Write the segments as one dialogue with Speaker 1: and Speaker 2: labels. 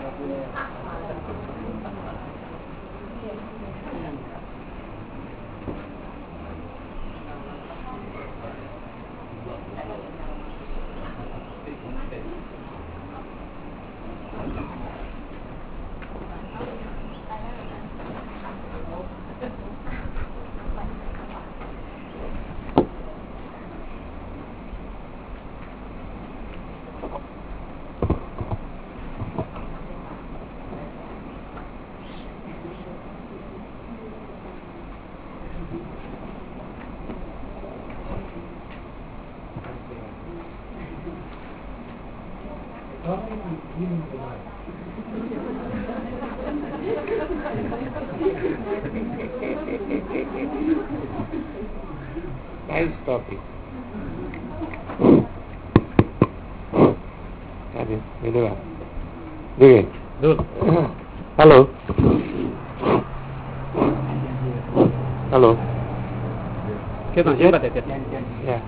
Speaker 1: Nice topic. Hello. Hello. Yeah.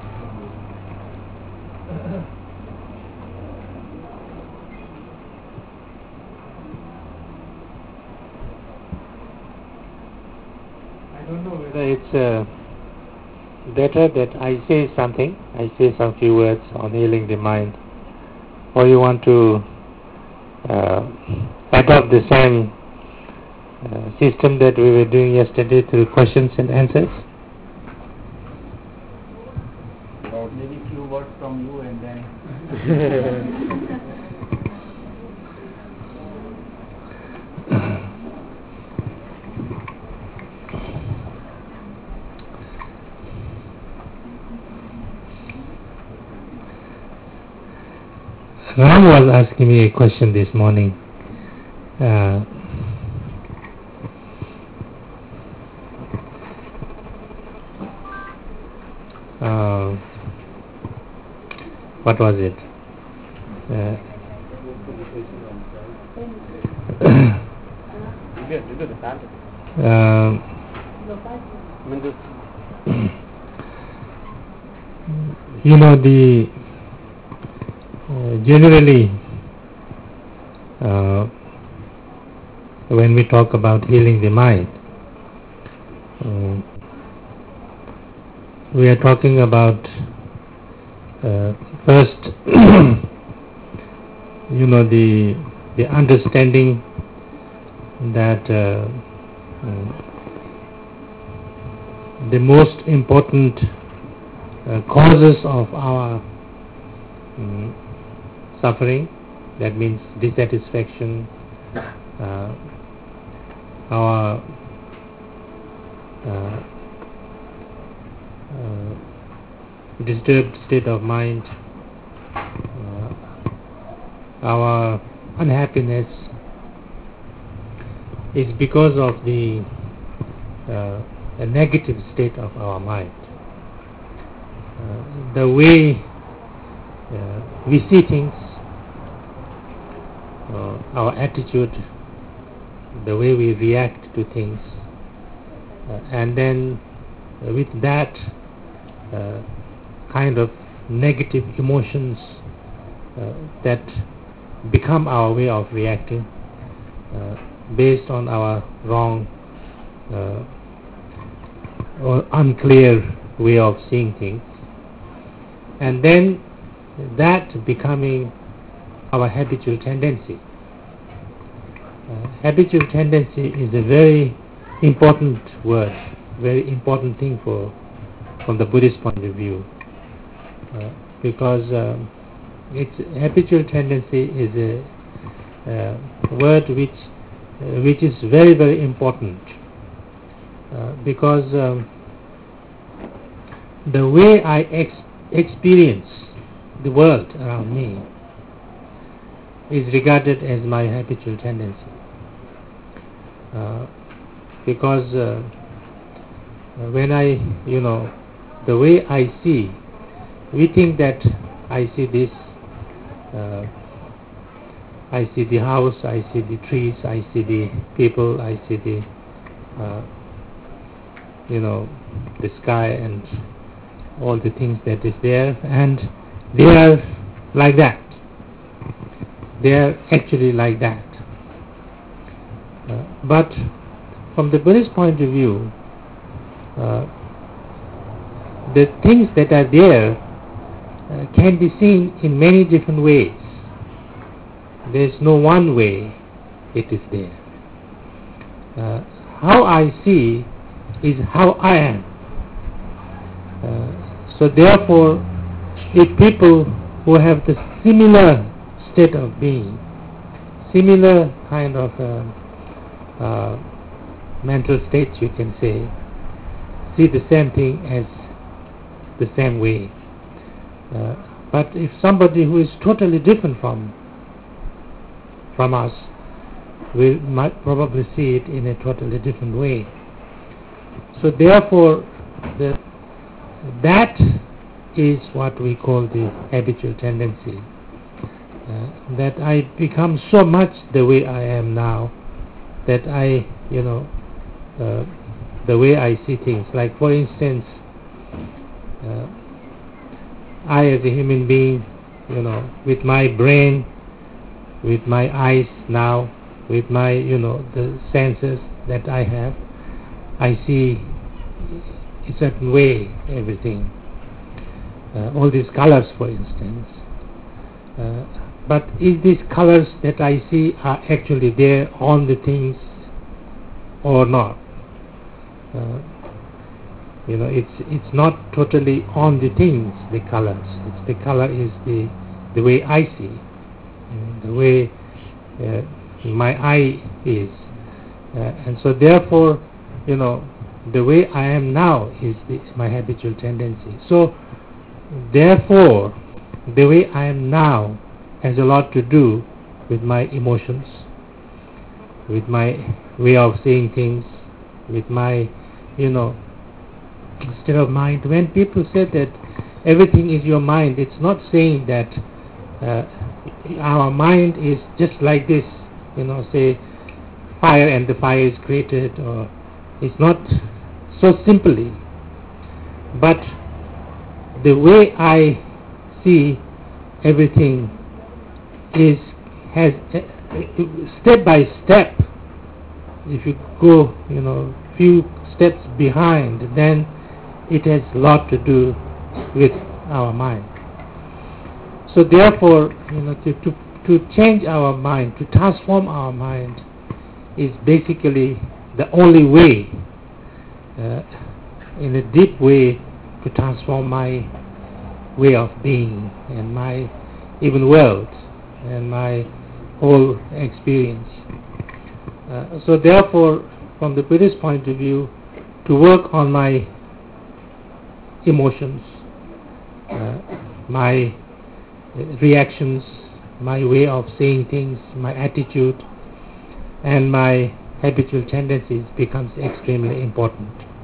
Speaker 1: I don't know whether it's better that I say something, I say some few words on healing the mind, or you want to adopt the same system that we were doing yesterday through questions and answers?
Speaker 2: Maybe few words from you and then...
Speaker 1: Ram was asking me a question this morning. What was it? You know, generally when we talk about healing the mind, we are talking about first you know, the understanding that the most important causes of our suffering, that means dissatisfaction, our disturbed state of mind, our unhappiness, is because of the negative state of our mind. The way we see things, our attitude, the way we react to things, and then with that kind of negative emotions that become our way of reacting based on our wrong or unclear way of seeing things, and then that becoming our habitual tendency. Habitual tendency is a very important word, very important thing from the Buddhist point of view, because habitual tendency is a word which is very, very important, because the way I experience the world around me is regarded as my habitual tendency, because when the way I see, we think that I see this, I see the house, I see the trees, I see the people, I see the the sky and all the things that is there, and they are like that. They are actually like that. But from the Buddhist point of view, the things that are there can be seen in many different ways. There is no one way it is there. How I see is how I am. So therefore, if people who have the similar state of being, similar kind of mental states, you can say, see the same thing as the same way. But if somebody who is totally different from us, we might probably see it in a totally different way. So therefore, that is what we call the habitual tendency. That I become so much the way I am now, that I, the way I see things. Like for instance, I as a human being, with my brain, with my eyes now, with my, the senses that I have, I see a certain way everything. All these colors, for instance. But is these colors that I see are actually there on the things or not? It's not totally on the things, the colors. The color is the way I see, the way my eye is. And so therefore, the way I am now is my habitual tendency. So therefore, the way I am now has a lot to do with my emotions, with my way of seeing things, with my, state of mind. When people say that everything is your mind, it's not saying that our mind is just like this, say fire and the fire is created, or it's not so simply. But the way I see everything has step by step. If you go, few steps behind, then it has a lot to do with our mind. So therefore, to change our mind, to transform our mind, is basically the only way, in a deep way, to transform my way of being and my even world and my whole experience. So therefore, from the Buddhist point of view, to work on my emotions, my reactions, my way of seeing things, my attitude, and my habitual tendencies becomes extremely important.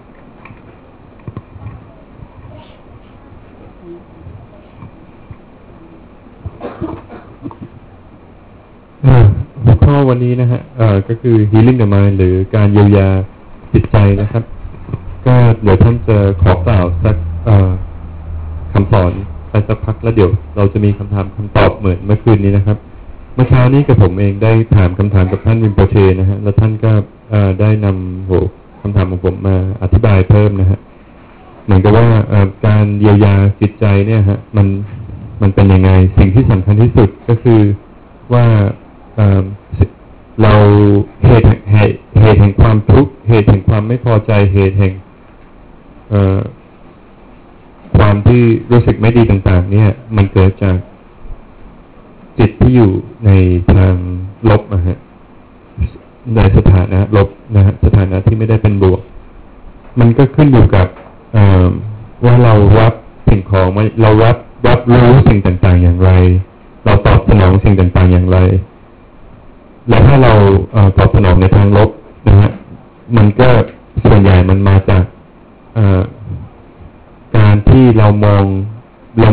Speaker 3: หัวข้อวันนี้นะฮะก็คือ healing the mind หรือการเยียวยาจิตใจนะครับก็เดี๋ยวท่านจะขอกล่าวสักคำสอนไปสักพักแล้วเดี๋ยวเราจะมีคำถามคำตอบเหมือนเมื่อคืนนี้นะครับเมื่อเช้านี้กับผมเองได้ถามคำถามกับท่านวิมโปเชนะฮะแล้วท่านก็ได้นำคำถามของผมมาอธิบายเพิ่มนะฮะเหมือนกับว่าการเยียวยาจิตใจเนี่ยฮะมันเป็นยังไงสิ่งที่สำคัญที่สุดก็คือว่าเราเหตุแห่งความทุกข์เหตุแห่งความไม่พอใจเหตุแห่งความที่รู้สึกไม่ดีต่างๆเนี่ยมันเกิดจากจิตที่อยู่ในทางลบนะฮะในสถานะลบนะฮะสถานะที่ไม่ได้เป็นบวกมันก็ขึ้นอยู่กับว่าเรารับสิ่งของเรารับรู้สิ่งต่างๆอย่างไรเราตอบสนองสิ่งต่างๆอย่างไรแล้วถ้าเราตอบสนองในทางลบนะฮะมันก็ส่วนใหญ่มันมาจากการที่เรามองเรา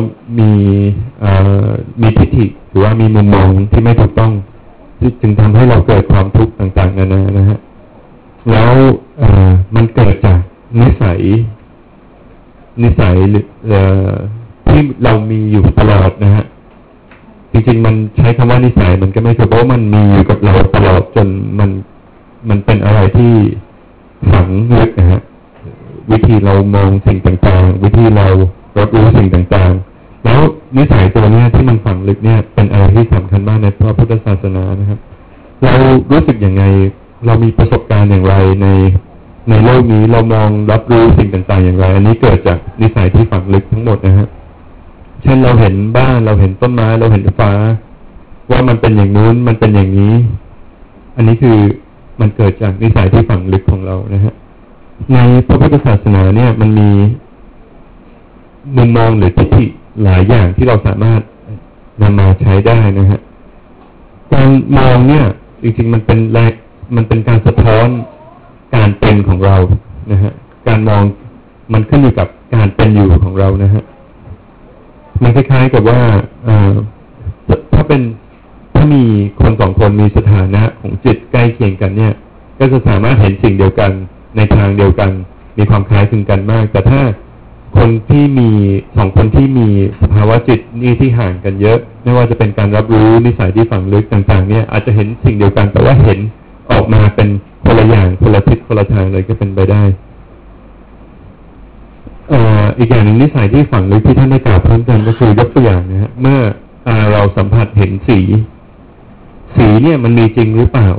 Speaker 3: มีทิฏฐิหรือว่ามีมุมมองที่ไม่ถูกต้องที่จึงทำให้เราเกิดความทุกข์ต่างๆนานานะฮะแล้วมันเกิดจากนิสัยที่เรามีอยู่ตลอดนะฮะจริงๆมันใช้คำว่านิสัยมันก็ไม่ถูกเพราะมันมีอยู่กับเราตลอดจนมันเป็นอะไรที่ฝังลึกนะฮะวิธีเรามองสิ่งต่างๆวิธีเรารับรู้สิ่งต่างๆแล้วนิสัยตัวเนี้ยที่มันฝังลึกเนี่ยเป็นอะไรที่สำคัญมากในพระพุทธศาสนานะครับเรารู้สึกอย่างไงเรามีประสบการณ์อย่างไรในโลกนี้เรามองรับรู้สิ่งต่างๆอย่างไรอันนี้เกิดจากนิสัยที่ฝังลึกทั้งหมดนะฮะเช่นเราเห็นบ้านเราเห็นต้นไม้เราเห็นฟ้าว่ามันเป็นอย่างนู้นมันเป็นอย่างนี้อันนี้คือมันเกิดจากนิสัยที่ฝังลึกของเรานะฮะในพระพุทธศาสนาเนี่ยมันมีมุมมองหรือทิฏฐิหลายอย่างที่เราสามารถนำมาใช้ได้นะฮะการมองเนี่ยจริงๆมันเป็นการสะท้อนการเป็นของเรานะฮะการมองมันขึ้นอยู่กับการเป็นอยู่ของเรานะฮะมันคล้ายๆกับว่าถ้ามีคนสองคนมีสถานะของจิตใกล้เคียงกันเนี่ยก็จะสามารถเห็นสิ่งเดียวกันในทางเดียวกันมีความคล้ายคลึงกันมากแต่ถ้าคนที่มีสองคนที่มีสภาวะจิตนี่ที่ห่างกันเยอะไม่ว่าจะเป็นการรับรู้นิสัยที่ฝังลึกต่างๆเนี่ยอาจจะเห็นสิ่งเดียวกันแต่ว่าเห็นออกมาเป็นคนละอย่างคนละทิศคนละทางเลยก็เป็นไปได้อีกอย่างหนึ่งนิสัยที่ฝังลึกที่ท่านได้กล่าวเพิ่มเติมก็คือยกตัวอย่างนะฮะเมื่อเราสัมผัสเห็นสีเนี่ยมันมีจริงหรือเปล่า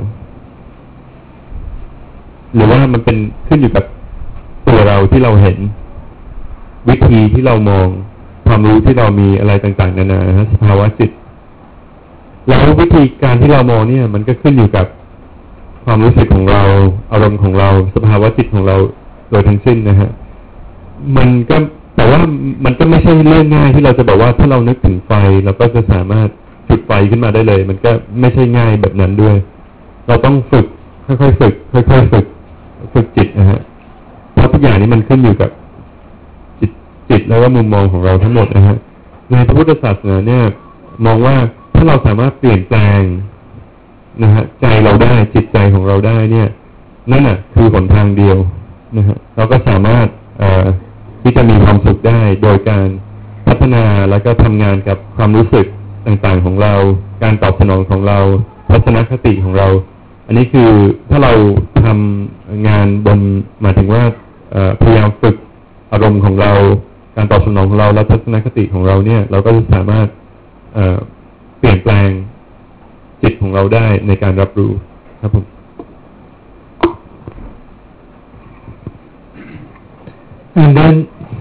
Speaker 3: หรือว่ามันเป็นขึ้นอยู่กับตัวเราที่เราเห็นวิธีที่เรามองความรู้ที่เรามีอะไรต่างๆนานานะสภาวะจิตแล้ววิธีการที่เรามองเนี่ยมันก็ขึ้นอยู่กับความรู้สึกของเราอารมณ์ของเราสภาวะจิตของเราโดยทั้งสิ้นนะฮะมันก็แต่ว่ามันก็ไม่ใช่เรื่องง่ายที่เราจะบอกว่าถ้าเรานึกถึงไฟเราก็จะสามารถจุดไฟขึ้นมาได้เลยมันก็ไม่ใช่ง่ายแบบนั้นด้วยเราต้องฝึกค่อยๆฝึกค่อยๆฝึกจิตนะฮะเพราะทุกอย่างนี้มันขึ้นอยู่กับจิตแล้วก็มุมมองของเราทั้งหมดนะฮะในพระพุทธศาสนาเนี่ยมองว่าถ้าเราสามารถเปลี่ยนแปลงนะฮะใจเราได้จิตใจของเราได้เนี่ยนั่นน่ะคือหนทางเดียวนะฮะเราก็สามารถที่จะมีความสุขได้โดยการพัฒนาแล้วก็ทำงานกับความรู้สึกต่างๆของเราการตอบสนองของเราทัศนคติของเราอันนี้คือถ้าเราทำงานบนหมายถึงว่าพยายามฝึกอารมณ์ของเราการตอบสนองของเราและทัศนคติของเราเนี่ยเราก็จะสามารถเปลี่ยนแปลงจิตของเราได้ในการรับรู้ครับผม
Speaker 1: And then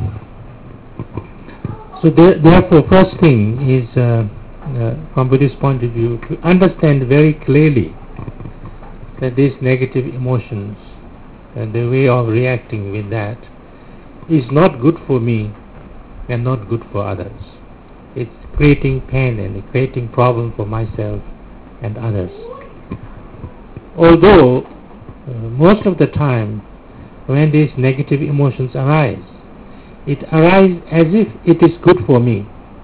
Speaker 1: so therefore first thing is from Buddhist point of view to understand very clearly that these negative emotions and the way of reacting with that is not good for me and not good for others. It's creating pain and creating problem for myself and others. Although most of the time when these negative emotions arise, it arises as if it is good for me.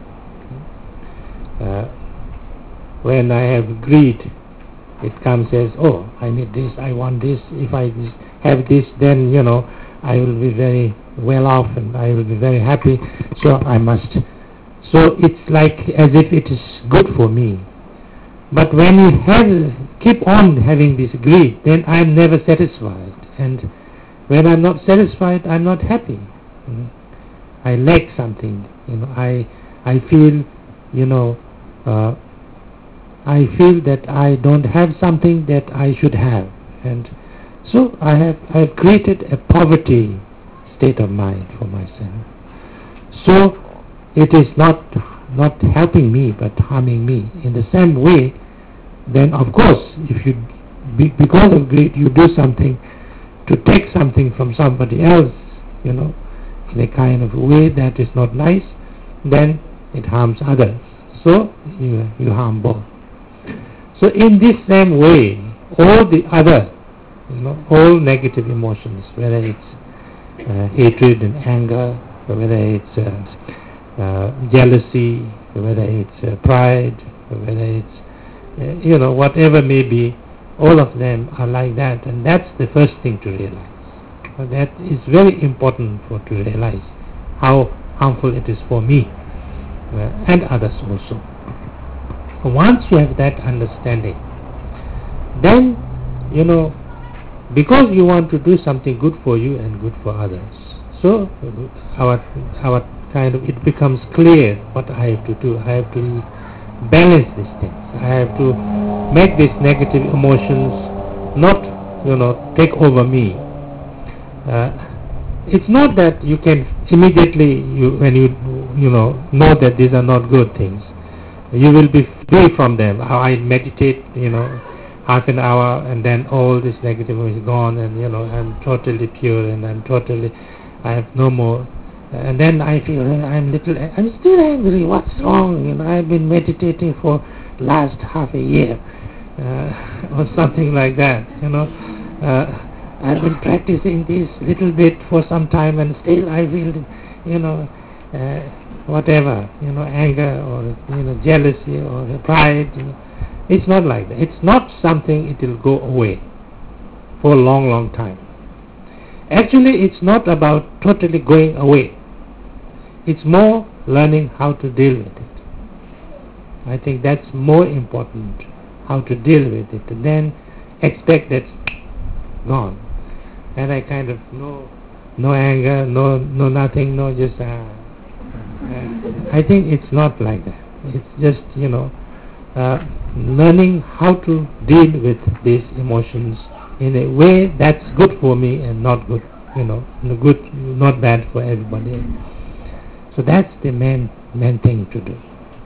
Speaker 1: When I have greed, it comes as, oh, I need this, I want this, if I have this, then, I will be very well off and I will be very happy, so I must. So it's like as if it is good for me. But when you keep on having this greed, then I am never satisfied. And when I am not satisfied, I am not happy. I lack something. I feel, I feel that I don't have something that I should have. And so I have created a poverty state of mind for myself. So it is not helping me but harming me. In the same way, then of course, if you because of greed you do something to take something from somebody else, in a kind of way that is not nice, then it harms others. So you harm both. So in this same way, all the other, all negative emotions, whether it's hatred and anger, or whether it's jealousy, or whether it's pride, or whether it's whatever may be, all of them are like that, and that's the first thing to realize. That is very important to realize how harmful it is for me and others also. Once you have that understanding, then because you want to do something good for you and good for others. So our kind of, it becomes clear what I have to do. I have to balance these things. I have to make these negative emotions not, take over me. It's not that you can immediately, when you know that these are not good things, you will be free from them. How I meditate, half an hour, and then all this negative is gone, and I'm totally pure, and I have no more. And then I feel I'm still angry. What's wrong? I've been meditating for last half a year, or something like that. I've been practicing this little bit for some time, and still I feel, whatever, anger or jealousy or pride. It's not like that. It's not something it will go away for a long, long time. Actually, it's not about totally going away. It's more learning how to deal with it. I think that's more important, how to deal with it, and then expect that gone. And I kind of no anger, no nothing, no just. I think it's not like that. It's just learning how to deal with these emotions in a way that's good for me and not good, good, not bad for everybody else. So that's the main thing to do.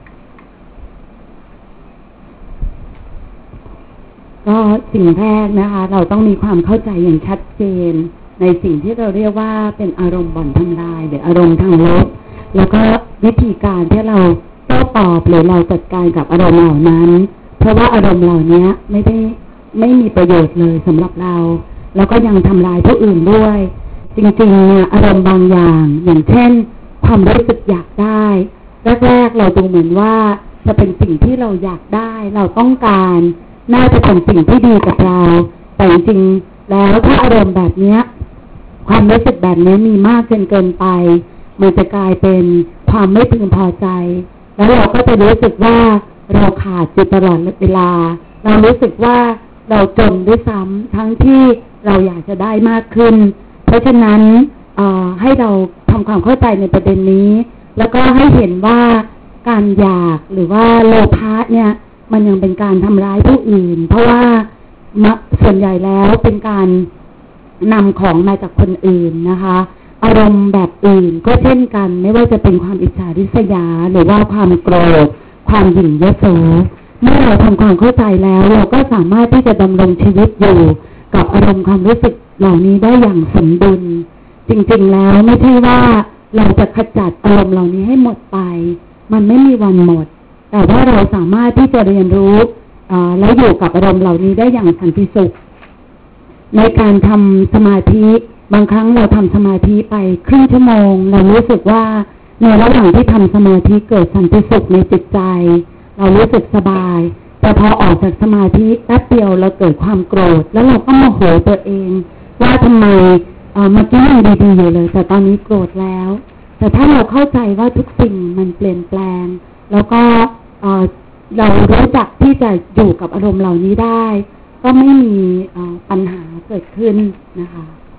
Speaker 4: ก็สิ่งแรกนะคะเราต้องมีความเข้าใจอย่างชัดเจนในสิ่งที่เราเรียกว่าเป็นอารมณ์บ่อนทำลายหรืออารมณ์ทางลบแล้วก็วิธีการที่เราโต้ตอบหรือเราจัดการกับอารมณ์เหล่านั้นเพราะว่าอารมณ์เหล่านี้ไม่มีประโยชน์เลยสำหรับเราแล้วก็ยังทำลายผู้อื่นด้วยจริงๆเนี่ยอารมณ์บางอย่างเช่นความรู้สึกอยากได้แรกๆเราดูเหมือนว่าจะเป็นสิ่งที่เราอยากได้เราต้องการน่าจะเป็นสิ่งที่ดีกับเราแต่จริงๆแล้วถ้าอารมณ์แบบนี้ความรู้สึกแบบนี้มีมากเกินไปมันจะกลายเป็นความไม่พึงพอใจแล้วเราก็จะรู้สึกว่าเราขาดอยู่ตลอดเวลาเรารู้สึกว่าเราจนด้วยซ้ำทั้งที่เราอยากจะได้มากขึ้นเพราะฉะนั้นให้เราทำความเข้าใจในประเด็นนี้แล้วก็ให้เห็นว่าการอยากหรือว่าโลภะเนี่ยมันยังเป็นการทำร้ายผู้อื่นเพราะว่าส่วนใหญ่แล้วเป็นการนำของมาจากคนอื่นนะคะอารมณ์แบบอื่นก็เช่นกันไม่ว่าจะเป็นความอิจฉาริษยาหรือว่าความโกรธความหยิ่งยโสเมื่อเราทำความเข้าใจแล้วเราก็สามารถที่จะดำรงชีวิตอยู่กับอารมณ์ความรู้สึกเหล่านี้ได้อย่างสมดุลจริงๆแล้วไม่ใช่ว่าเราจะขจัดอารมณ์เหล่านี้ให้หมดไปมันไม่มีวันหมดแต่ว่าเราสามารถที่จะเรียนรู้และอยู่กับอารมณ์เหล่านี้ได้อย่างสันติสุขในการทำสมาธิบางครั้งเราทำสมาธิไปครึ่งชั่วโมงเรารู้สึกว่าในระหว่างที่ทำสมาธิเกิดสันติสุขในจิตใจเรารู้สึกสบายแต่พอออกจากสมาธิแป๊บเดียวเราเกิดความโกรธแล้วเราก็โมโหตัวเองว่าทำไมเมื่อกี้ยังดีๆอยู่เลยแต่ตอนนี้โกรธแล้วแต่ถ้าเราเข้าใจว่าทุกสิ่งมันเปลี่ยนแปลงแล้วก็เรารู้จักที่จะอยู่กับอารมณ์เหล่านี้ได้ก็ไม่มีปัญหาเกิดขึ้นนะคะ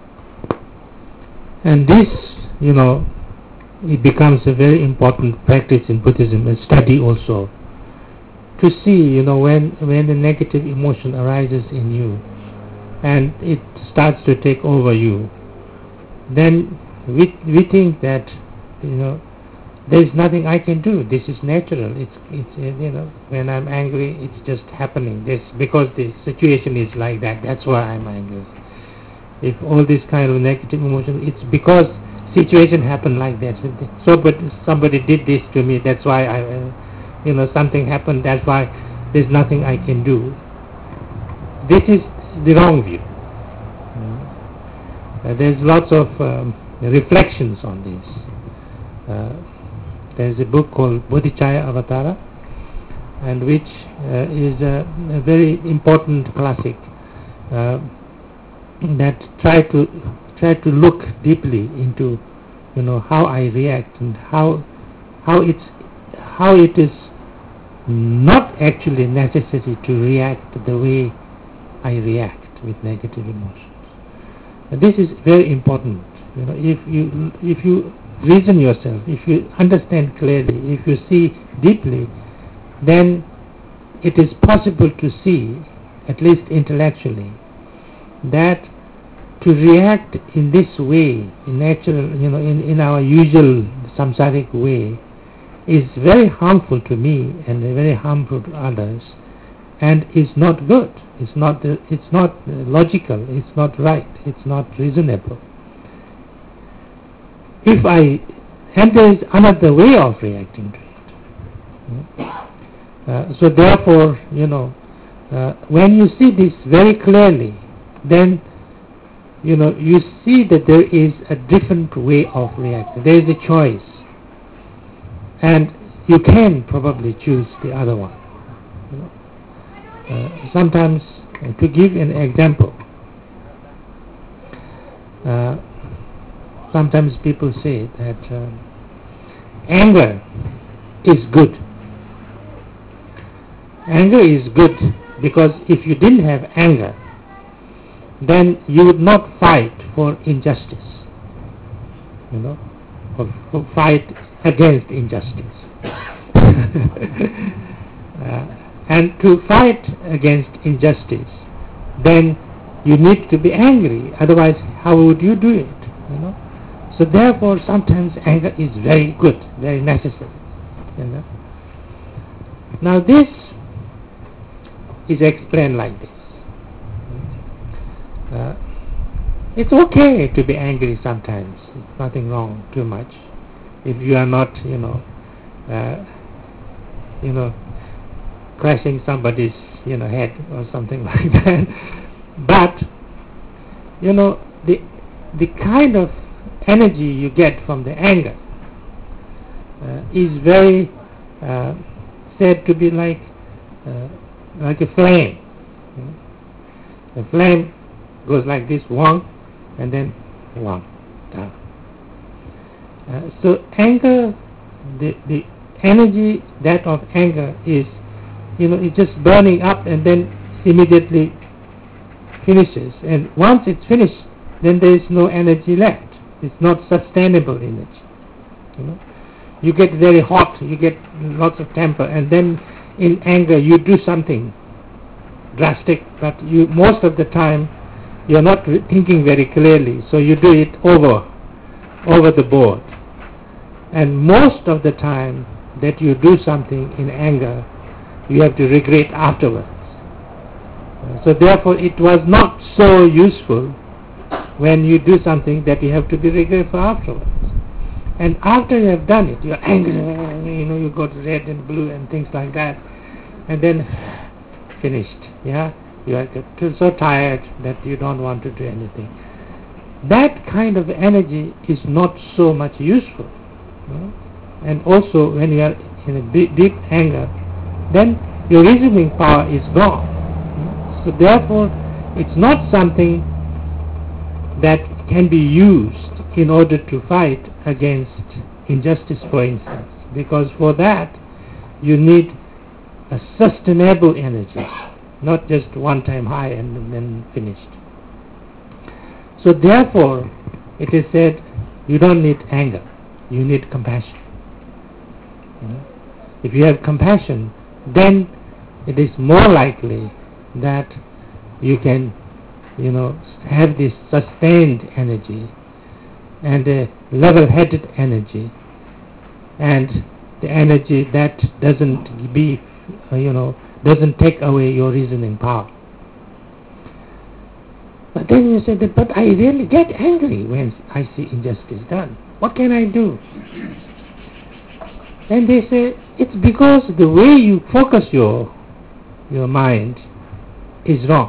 Speaker 1: And this, it becomes a very important practice in Buddhism, a study also, to see, when the negative emotion arises in you, and it starts to take over you, then we think that, there is nothing I can do. This is natural. It's when I'm angry, it's just happening. This because the situation is like that. That's why I'm angry. If all this kind of negative emotion, it's because situation happened like that. So, but somebody did this to me. That's why something happened. That's why there's nothing I can do. This is the wrong view. There's lots of reflections on this. There's a book called Bodhicaya Avatara, and which is a very important classic that try to look deeply into how I react and how it is not actually necessary to react the way I react with negative emotions. This is very important. If you reason yourself, if you understand clearly, if you see deeply, then it is possible to see, at least intellectually, that to react in this way, in natural, in our usual samsaric way, is very harmful to me and very harmful to others, and is not good. It's not logical. It's not right. It's not reasonable. And there is another way of reacting to it. So therefore, when you see this very clearly, then you see that there is a different way of reacting. There is a choice, and you can probably choose the other one. Sometimes, to give an example, sometimes people say that anger is good. Anger is good because if you didn't have anger, then you would not fight for injustice, or fight against injustice. And to fight against injustice, then you need to be angry. Otherwise, how would you do it? So therefore, sometimes anger is very good, very necessary. Now this is explained like this. It's okay to be angry sometimes. It's nothing wrong too much if you are not, crashing somebody's, head or something like that. But the kind of energy you get from the anger is very said to be like a flame. The flame goes like this, one, and then one down. So anger, the energy that of anger is, it's just burning up and then immediately finishes. And once it's finished, then there is no energy left. It's not sustainable energy. You get very hot, you get lots of temper, and then in anger you do something drastic, but most of the time you're not thinking very clearly, so you do it over the board. And most of the time that you do something in anger, you have to regret afterwards. So therefore it was not so useful when you do something that you have to be regretful afterwards. And after you have done it, you're angry, you got red and blue and things like that, and then finished. You are so tired that you don't want to do anything. That kind of energy is not so much useful. And also when you are in a deep anger, then your reasoning power is gone. So therefore it's not something that can be used in order to fight against injustice, for instance, because for that you need a sustainable energy, not just one time high and then finished. So therefore it is said you don't need anger, you need compassion. If you have compassion, then it is more likely that you can have this sustained energy and a level-headed energy, and the energy that doesn't take away your reasoning power. But then you say that, but I really get angry when I see injustice done. What can I do? Then they say, it's because the way you focus your mind is wrong.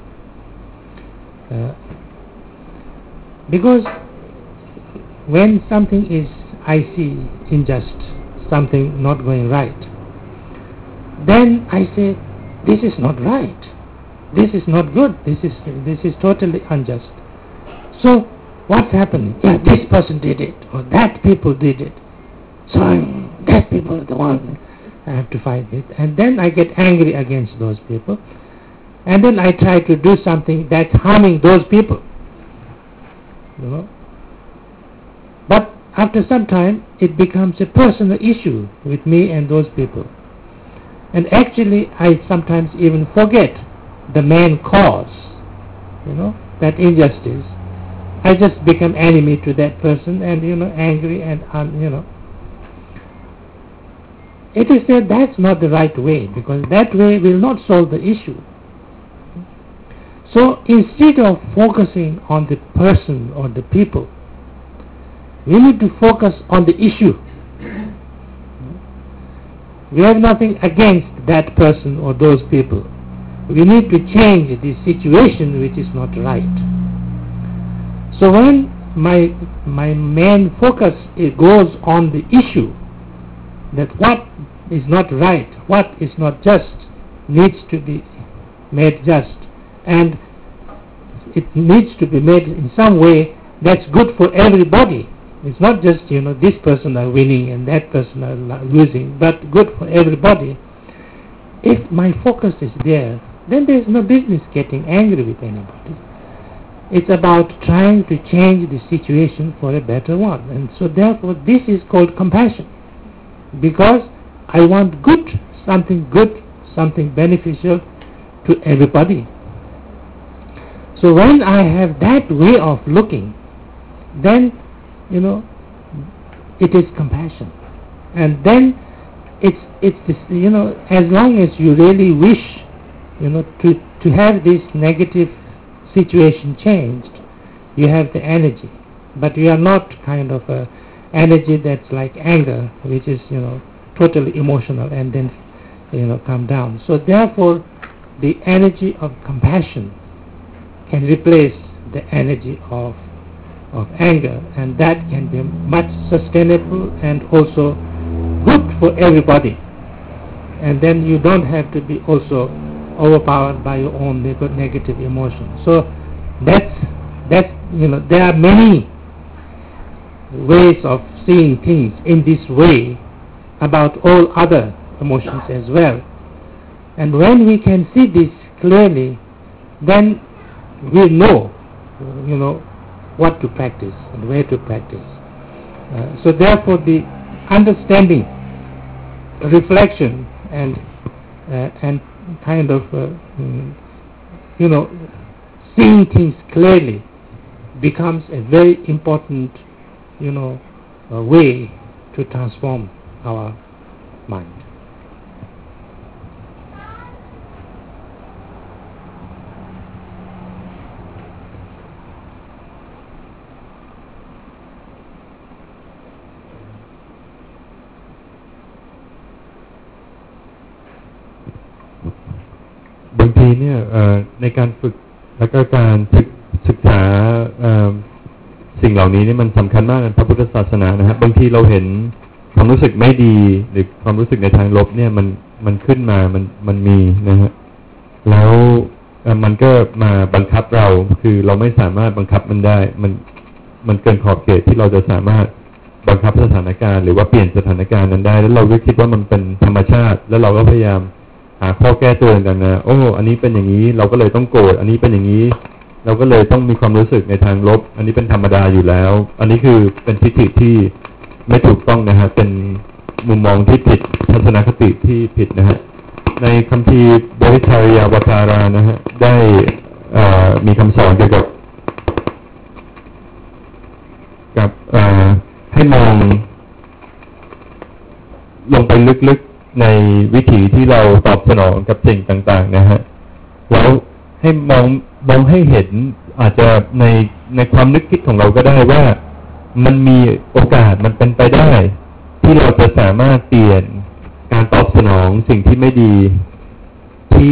Speaker 1: Because when something is, I see unjust, something not going right, then I say, this is not right, this is not good, this is totally unjust. So what's happening? Yeah, this person did it, or that people did it, so that people are the one I have to fight with. And then I get angry against those people, and then I try to do something that's harming those people. you know. But after some time, it becomes a personal issue with me and those people. And actually, I sometimes even forget the main cause, you know, that injustice. I just become enemy to that person and, you know, angry and, you know. It is said that's not the right way, because that way will not solve the issue. So instead of focusing on the person or the people, we need to focus on the issue. We have nothing against that person or those people. We need to change the situation which is not right. So when my main focus goes on the issue, that what is not right, what is not just, needs to be made just, and it needs to be made in some way that's good for everybody. It's not just, you know, this person are winning and that person are losing, but good for everybody. If my focus is there, then there's no business getting angry with anybody. It's about trying to change the situation for a better one. And so therefore this is called compassion, because I want good, something beneficial to everybody. So when I have that way of looking, then, you know, it is compassion. And then it's this, you know, as long as you really wish, you know, to have this negative situation changed, you have the energy. But you are not kind of a energy that's like anger, which is, you know, totally emotional and then, you know, come down. So therefore the energy of compassion can replace the energy of anger, and that can be much sustainable and also good for everybody. And then you don't have to be also overpowered by your own negative emotions. So that's you know, there are many ways of seeing things in this way about all other emotions as well. And when we can see this clearly, then we know, you know, what to practice and where to practice. So therefore the understanding, reflection and kind of you know, seeing things clearly becomes a very important, you know, way to transform our mind.
Speaker 3: บางทีเนี่ยในการฝึกและก็การศึกษาสิ่งเหล่านี้นี่มันสำคัญมากในพระพุทธศาสนานะครับบางทีเราเห็นความรู้สึกไม่ดีหรือความรู้สึกในทางลบเนี่ยมันขึ้นมามันมีนะฮะแล้วมันก็มาบังคับเราคือเราไม่สามารถบังคับมันได้มันเกินขอบเขตที่เราจะสามารถบังคับสถานการณ์หรือว่าเปลี่ยนสถานการณ์นั้นได้แล้วเราก็คิดว่ามันเป็นธรรมชาติแล้วเราก็พยายามหาข้อแก้ตัวต่างๆนะโอ้อันนี้เป็นอย่างนี้เราก็เลยต้องโกรธอันนี้เป็นอย่างนี้เราก็เลยต้องมีความรู้สึกในทางลบอันนี้เป็นธรรมดาอยู่แล้วอันนี้คือเป็นทิฏฐิที่ไม่ถูกต้องนะฮะเป็นมุมมองที่ผิดทัศนคติที่ผิดนะฮะในคัมภีร์บริทาริยาวทารานะฮะได้มีคำสอนเกี่ยวกับให้มองลงไปลึกๆในวิถีที่เราตอบสนองกับสิ่งต่างๆนะฮะแล้วให้มองให้เห็นอาจจะในความนึกคิดของเราก็ได้ว่ามันมีโอกาสมันเป็นไปได้ที่เราจะสามารถเปลี่ยนการตอบสนองสิ่งที่ไม่ดีที่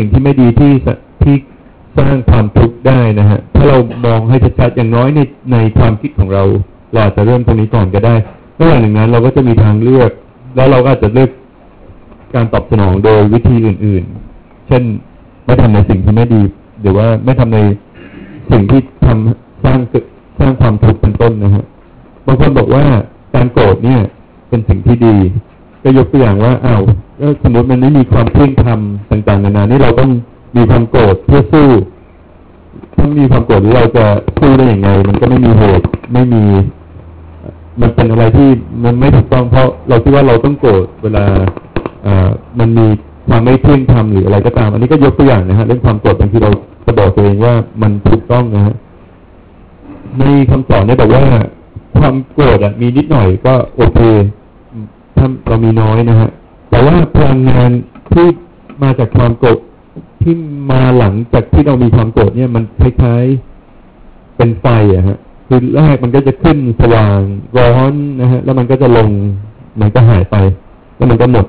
Speaker 3: สร้างความทุกข์ได้นะฮะถ้าเรามองให้ชัดๆอย่างน้อยในความคิดของเราอาจจะเริ่มตรงนี้ก่อนก็ได้ระหว่างนั้นเราก็จะมีทางเลือกแล้วเราก็อาจจะเลือกการตอบสนองโดยวิธีอื่นๆเช่นไม่ทำในสิ่งที่ไม่ดีหรือว่าไม่ทำในสิ่งที่สร้างความทุกข์เป็นต้นนะฮะบางคนบอกว่าการโกรธเนี่ยเป็นสิ่งที่ดีก็ยกตัวอย่างว่าก็สมมติมันไม่มีความเที่ยงธรรมต่างๆนานานี่เราต้องมีความโกรธเพื่อสู้ถ้ามีความโกรธหรือเราจะสู้ได้อย่างไรมันก็ไม่มีเหตุไม่มีมันเป็นอะไรที่มันไม่ถูกต้องเพราะเราคิดว่าเราต้องโกรธเวลามันมีความไม่เที่ยงธรรมหรืออะไรก็ตามอันนี้ก็ยกตัวอย่างนะฮะเรื่องความโกรธบางทีเราจะบอกตัวเองว่ามันถูกต้องนะฮะในคำสอนเนี่ยบอกว่าความโกรธมีนิดหน่อยก็โอเคถ้าเรามีน้อยนะฮะแต่ว่าพลังงานที่มาจากความโกรธที่มาหลังจากที่เรามีความโกรธเนี่ยมันคล้ายๆเป็นไฟอะฮะคือแรกมันก็จะขึ้นสว่างร้อนนะฮะแล้วมันก็จะลงมันก็หายไปแล้วมันก็หมด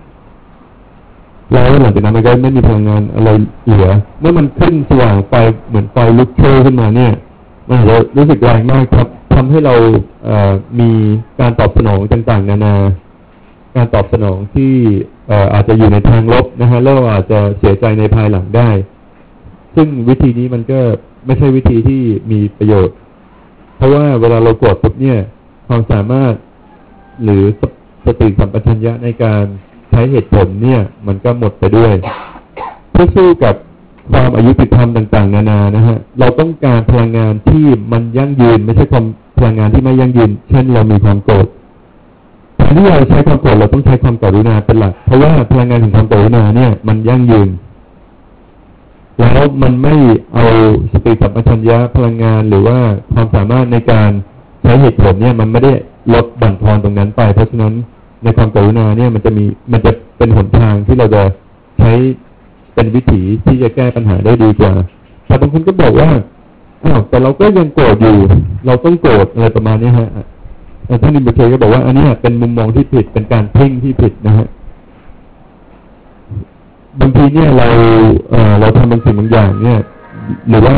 Speaker 3: แล้วหลังจากนั้นมันก็ไม่มีพลังงานอะไรเหลือเมื่อมันขึ้นสว่างไฟเหมือนไฟลุกโชนขึ้นมาเนี่ยมันจะรู้สึกแรงมากครับทำให้เรามีการตอบสนองต่างๆนานาการตอบสนองที่อาจจะอยู่ในทางลบนะฮะแล้วอาจจะเสียใจในภายหลังได้ซึ่งวิธีนี้มันก็ไม่ใช่วิธีที่มีประโยชน์เพราะว่าเวลาเราโกรธปุ๊บเนี่ยความสามารถหรือสติสัมปชัญญะในการใช้เหตุผลเนี่ยมันก็หมดไปด้วยเพื่อสู้กับความอายุติธรรมต่างๆนานานะฮะเราต้องการพลังงานที่มันยั่งยืนไม่ใช่ความพลังงานที่ไม่ยั่งยืนเช่นเรามีความโกรธแทนที่เราใช้ความโกรธเราต้องใช้ความกรุณาเป็นหลักเพราะว่าพลังงานของความกรุณาเนี่ยมันยั่งยืนแล้วมันไม่เอาสติสัมปชัญญะพลังงานหรือว่าความสามารถในการใช้เหตุผลเนี่ยมันไม่ได้ลดบั่นทอนตรงนั้นไปเพราะฉะนั้นในความกรุณาเนี่ยมันจะเป็นหนทางที่เราจะใช้เป็นวิถีที่จะแก้ปัญหาได้ดีกว่าแต่บางคนก็บอกว่าแต่เราก็ยังโกรธอยู่เราต้องโกรธอะไรประมาณนี้ฮะท่านนิมบุเชก็บอกว่าอันนี้เป็นมุมมองที่ผิดเป็นการเพ่งที่ผิดนะฮะบางทีเนี่ยเราทำบางสิ่งบางอย่างเนี่ยหรือว่า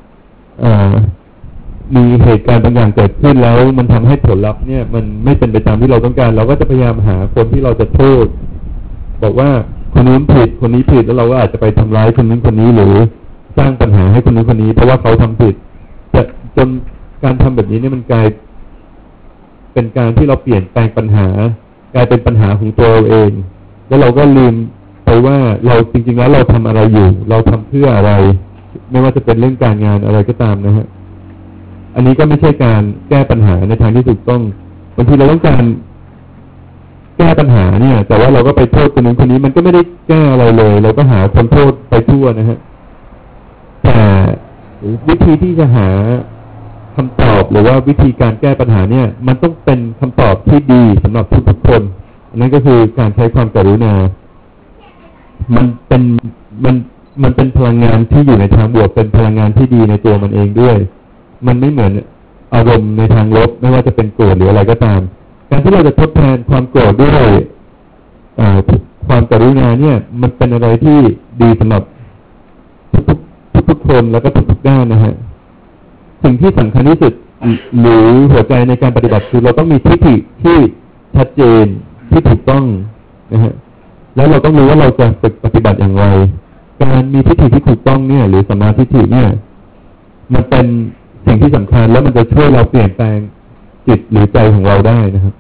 Speaker 3: มีเหตุการณ์บางอย่างเกิดขึ้นแล้วมันทำให้ผลลัพธ์เนี่ยมันไม่เป็นไปตามที่เราต้องการเราก็จะพยายามหาคนที่เราจะโทษบอกว่าคนนู้นผิดคนนี้ผิดแล้วเราก็อาจจะไปทำร้ายคนนู้นคนนี้หรือสร้างปัญหาให้คนนู้นคนนี้เพราะว่าเขาทำผิดแต่จนการทำแบบนี้เนี่ยมันกลายเป็นการที่เราเปลี่ยนแปลงปัญหากลายเป็นปัญหาของตัวเราเองแล้วเราก็ลืมไปว่าเราจริงๆแล้วเราทำอะไรอยู่เราทำเพื่ออะไรไม่ว่าจะเป็นเรื่องการงานอะไรก็ตามนะฮะอันนี้ก็ไม่ใช่การแก้ปัญหาในทางที่ถูกต้องบางทีเราต้องการแก้ปัญหาเนี่ยแต่ว่าเราก็ไปโทษคนนู้นคนนี้มันก็ไม่ได้แก้อะไรเลยเราก็หาคนโทษไปทั่วนะฮะแต่วิธีที่จะหาคำตอบหรือว่าวิธีการแก้ปัญหาเนี่ยมันต้องเป็นคำตอบที่ดีสำหรับทุกๆคนนั่นก็คือการใช้ความกรุณามันเป็นพลังงานที่อยู่ในทางบวกเป็นพลังงานที่ดีในตัวมันเองด้วยมันไม่เหมือนอารมณ์ในทางลบไม่ว่าจะเป็นโกรธหรืออะไรก็ตามการที่เราจะทดแทนความโกรธด้วยความกรุณาเนี่ยมันเป็นอะไรที่ดีสำหรับทุกคนแล้วก็ทุกด้านนะฮะสิ่งที่สำคัญที่สุดหรือหัวใจในการปฏิบัติคือเราต้องมีทิฏฐิที่ชัดเจนที่ถูกต้องนะฮะแล้วเราต้องรู้ว่าเราจะฝึกปฏิบัติอย่างไรการมีทิฏฐิที่ถูกต้องเนี่ยหรือสัมมาทิฏฐิเนี่ยมันเป็นสิ่งที่สำคัญแล้วมันจะช่วยเราเปลี่ยนแปลงจิตหรือใจของเราได้นะครับ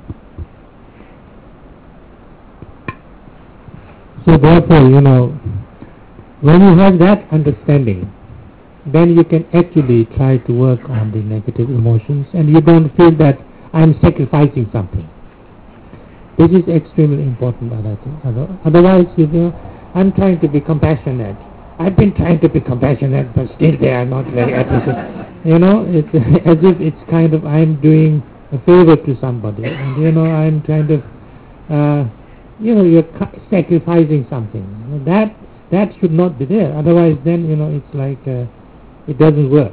Speaker 1: So therefore, when you have that understanding, then you can actually try to work on the negative emotions and you don't feel that I'm sacrificing something. This is extremely important, I think. Otherwise, I'm trying to be compassionate. I've been trying to be compassionate, but still they are not very appreciative. It's as if it's kind of I'm doing a favor to somebody, and I'm kind of, you're sacrificing something. That should not be there. Otherwise, then it's like it doesn't work.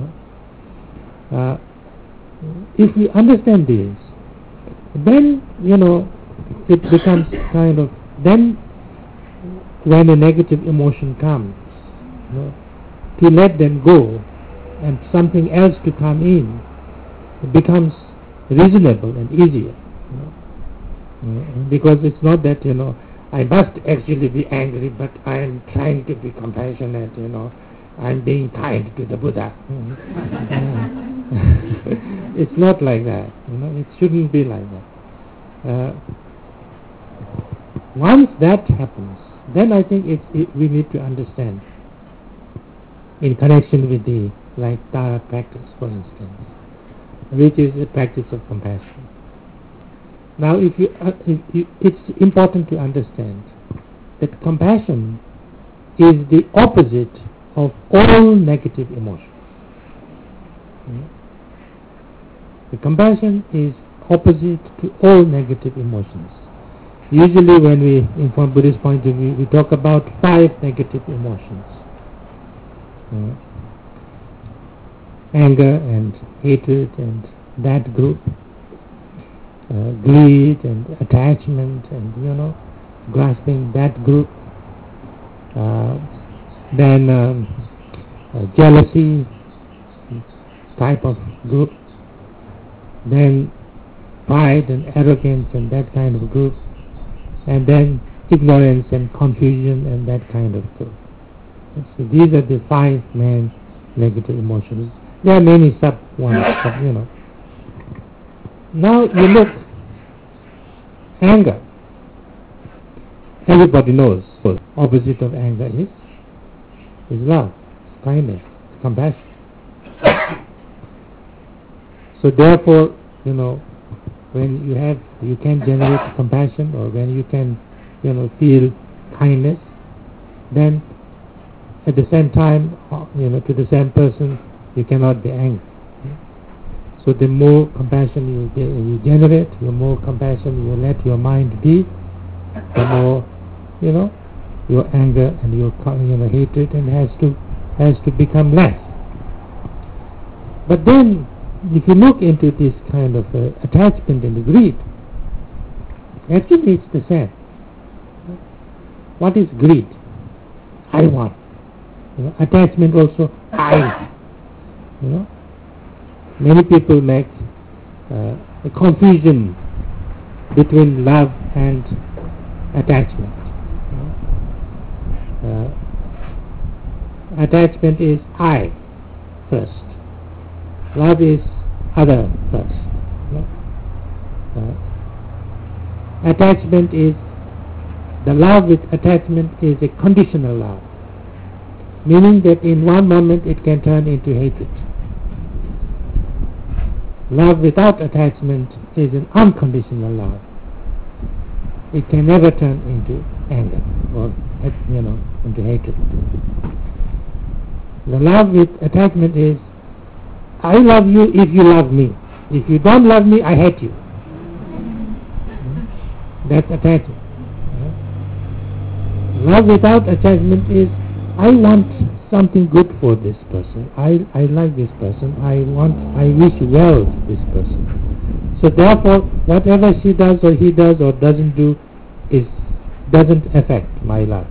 Speaker 1: If you understand this, then it becomes kind of then. When a negative emotion comes, to let them go and something else to come in, it becomes reasonable and easier. Because it's not that, I must actually be angry, but I am trying to be compassionate, I'm being kind to the Buddha. It's not like that, it shouldn't be like that. Once that happens, then I think we need to understand in connection with the like Tara practice, for instance, which is the practice of compassion. Now, it's important to understand that compassion is the opposite of all negative emotions. The compassion is opposite to all negative emotions. Usually when from Buddhist point of view, we talk about 5 negative emotions. Anger and hatred and that group, greed and attachment and, grasping, that group, then jealousy type of group, then pride and arrogance and that kind of group, and then ignorance and confusion and that kind of group. So these are the 5 main negative emotions. There are many sub ones, but Now you look, anger. Everybody knows the opposite of anger is love, kindness, compassion. So therefore, when you can generate compassion, or when you can, feel kindness, then at the same time, to the same person, you cannot be angry. So the more compassion you generate, the more compassion you let your mind be, the more, your anger and your hatred and has to become less. But then, if you look into this kind of attachment and greed, actually it's the same. What is greed? I want. Attachment also, I. Many people make a confusion between love and attachment. Attachment is I first. Love is other first. Attachment is, the love with attachment is a conditional love, meaning that in one moment it can turn into hatred. Love without attachment is an unconditional love. It can never turn into anger or, into hatred. The love with attachment is, I love you if you love me. If you don't love me, I hate you. That's attachment. Love without attachment is, I want something good for this person. I like this person. I wish well to this person. So therefore, whatever she does or he does or doesn't do doesn't affect my love.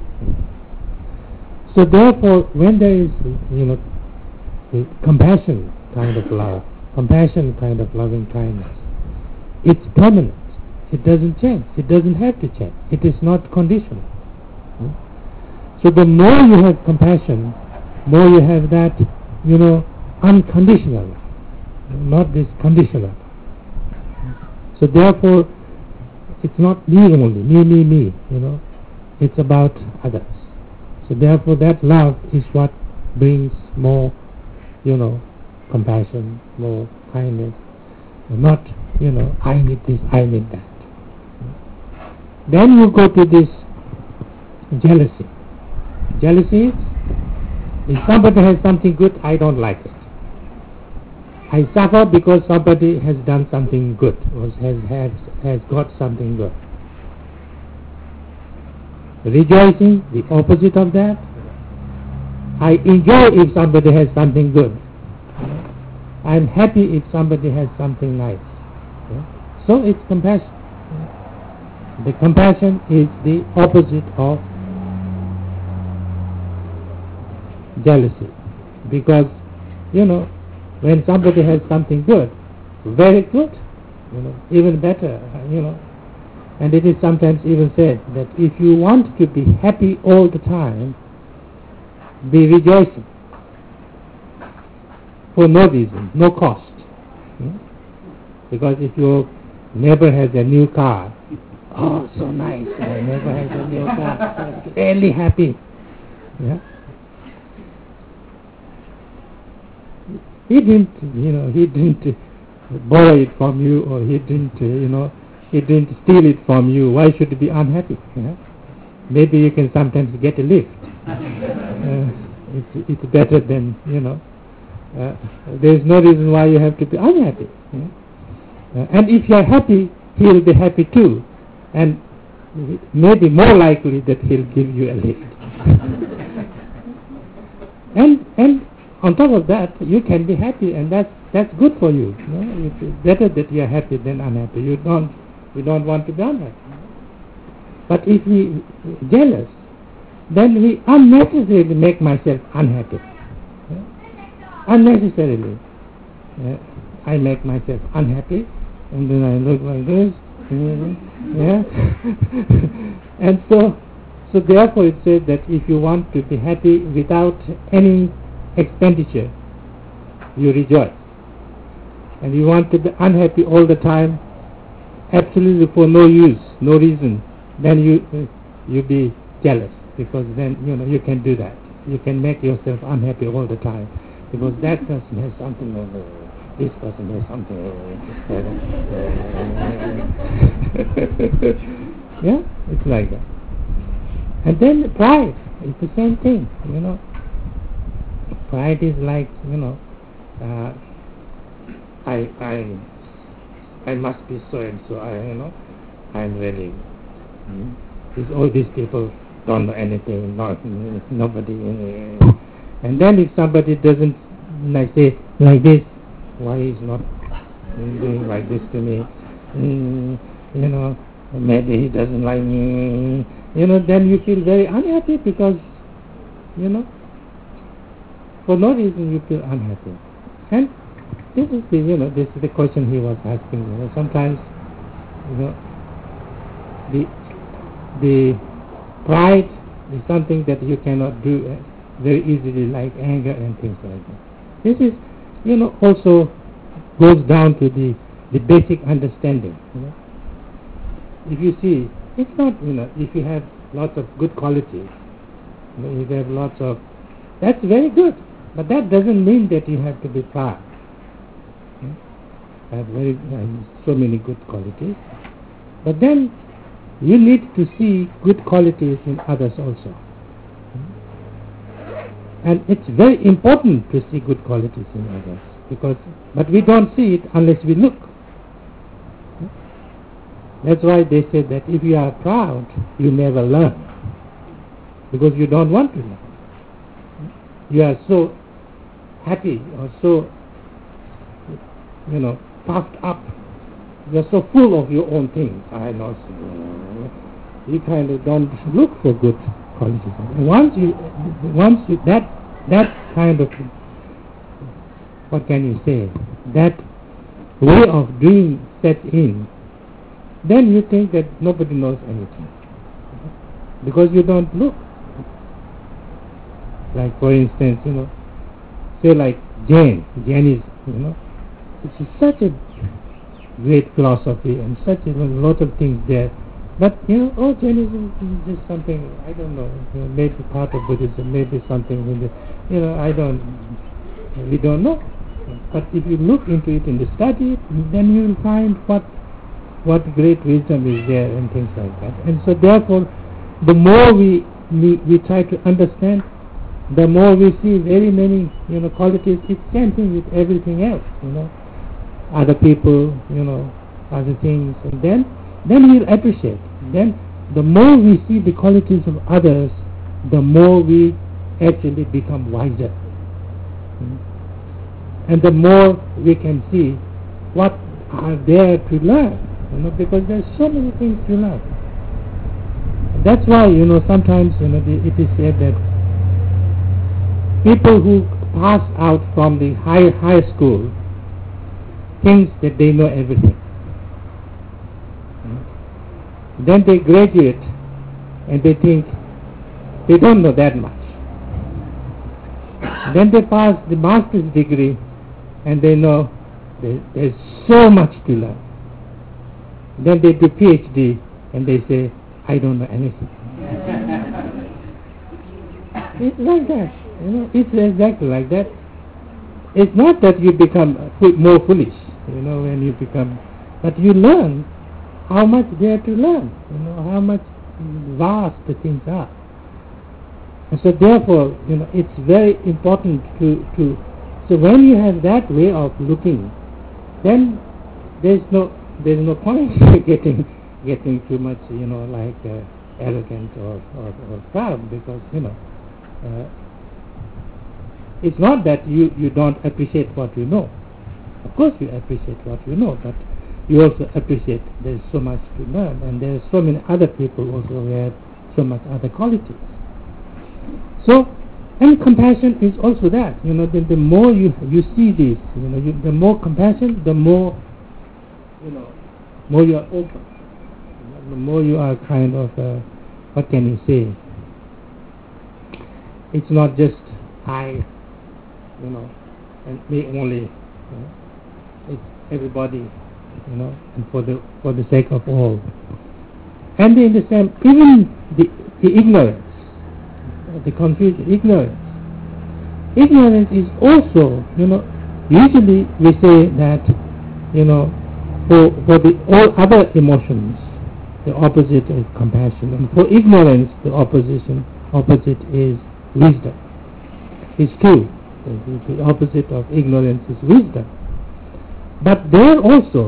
Speaker 1: So therefore, when there is, compassion kind of love, compassion kind of loving kindness, it's permanent. It doesn't change. It doesn't have to change. It is not conditional. So the more you have compassion, more you have that, unconditional, not this conditional. So therefore, it's not me only, me, it's about others. So therefore that love is what brings more, compassion, more kindness, not, I need this, I need that. Then you go to this jealousy. Jealousy is, if somebody has something good, I don't like it. I suffer because somebody has done something good, or has got something good. Rejoicing, the opposite of that. I enjoy if somebody has something good. I'm happy if somebody has something nice. So it's compassion. The compassion is the opposite of jealousy. Because, when somebody has something good, very good, even better, and it is sometimes even said that if you want to be happy all the time, be rejoicing for no reason, no cost. Because if your neighbor has a new car, oh, so nice, my neighbor has a new car, really happy. Yeah? he didn't borrow it from you, or he didn't steal it from you. Why should you be unhappy? Maybe you can sometimes get a lift. It's better than, there's no reason why you have to be unhappy. And if you are happy, he will be happy too, and maybe more likely that he'll give you a lift. and on top of that, you can be happy, and that's good for you. It's better that you are happy than unhappy. You don't want to be unhappy. But if we jealous, then we unnecessarily make myself unhappy. Unnecessarily, I make myself unhappy, and then I look like this. And so therefore it says that if you want to be happy without any expenditure, you rejoice. And you want to be unhappy all the time, absolutely for no use, no reason, then you be jealous, because then you can do that. You can make yourself unhappy all the time, because that person has something, this person has something. Yeah, it's like that. And then pride is the same thing. Pride is like, I must be so and so. I'm really. All these people don't know anything. Nobody. And then if somebody doesn't say like this, why is not doing like this to me? Maybe he doesn't like me. Then you feel very unhappy, because for no reason you feel unhappy. And this is the question he was asking. Sometimes the pride is something that you cannot do very easily, like anger and things like that. This is also goes down to the basic understanding. If you see, it's not, if you have lots of good qualities, if you have lots of, that's very good, but that doesn't mean that you have to be proud. I have so many good qualities, but then you need to see good qualities in others also. And it's very important to see good qualities in others, but we don't see it unless we look. That's why they say that if you are proud, you never learn, because you don't want to learn. You are so happy or so, puffed up. You are so full of your own things. You kind of don't look for good qualities. Once you that kind of, what can you say? That way of doing sets in. Then you think that nobody knows anything, because you don't look. Like for instance, say like Jainism, it's such a great philosophy and such a lot of things there. But Jainism is just something, I don't know, maybe part of Buddhism, maybe something in we don't know. But if you look into it and study it, then you will find what great wisdom is there and things like that. And so therefore, the more we try to understand, the more we see very many qualities. It's the same thing with everything else, other people, other things, and then we'll appreciate. Then the more we see the qualities of others, the more we actually become wiser, and the more we can see what are there to learn, because there's so many things to learn. That's why sometimes it is said that people who pass out from the high school think that they know everything. Then they graduate and they think they don't know that much. Then they pass the master's degree and they know there's so much to learn. Then they do PhD and they say, I don't know anything. It's like that. It's exactly like that. it's not that you become more foolish, when you become, but you learn how much there to learn, how much vast the things are. And so therefore, it's very important to so when you have that way of looking, then there's no point getting too much, arrogant or proud, because it's not that you don't appreciate what you know. Of course you appreciate what you know, but you also appreciate there's so much to learn, and there's so many other people also who have so much other qualities. So, and compassion is also that. The more you see this, the more compassion, the more you are open. The more you are kind of, what can you say? It's not just I, and me only. It's everybody, and for the sake of all. And in the same, even the ignorance, the confusion, ignorance is also, usually we say that, for the all other emotions, the opposite is compassion, and for ignorance, the opposite is wisdom. It's true. The opposite of ignorance is wisdom. But there also,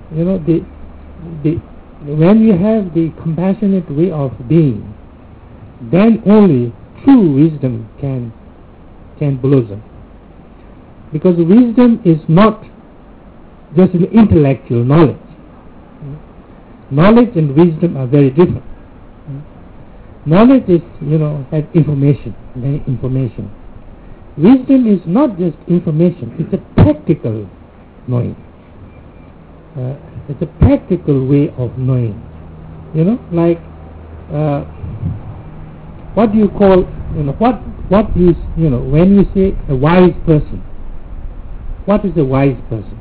Speaker 1: when you have the compassionate way of being, then only true wisdom can blossom. Because wisdom is not just an intellectual knowledge. Knowledge and wisdom are very different. Knowledge is, has information. Wisdom is not just information, it's a practical knowing. It's a practical way of knowing. Like, what do you call, what is, when you say a wise person, what is a wise person?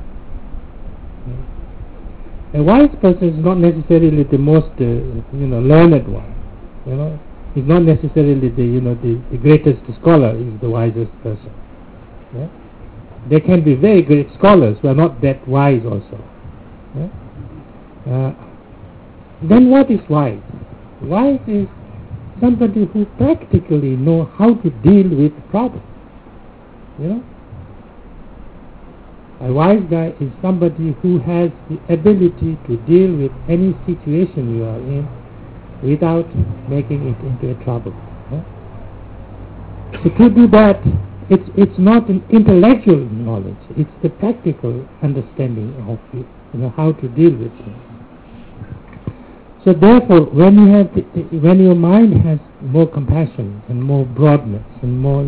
Speaker 1: A wise person is not necessarily the most, learned one. He's not necessarily the greatest scholar is the wisest person. Yeah? There can be very great scholars who are not that wise also. Yeah? Then what is wise? Wise is somebody who practically knows how to deal with problems. A wise guy is somebody who has the ability to deal with any situation you are in without making it into a trouble. So to do that, it's not an intellectual knowledge, it's the practical understanding of it, how to deal with things. So therefore, when you have when your mind has more compassion and more broadness and more,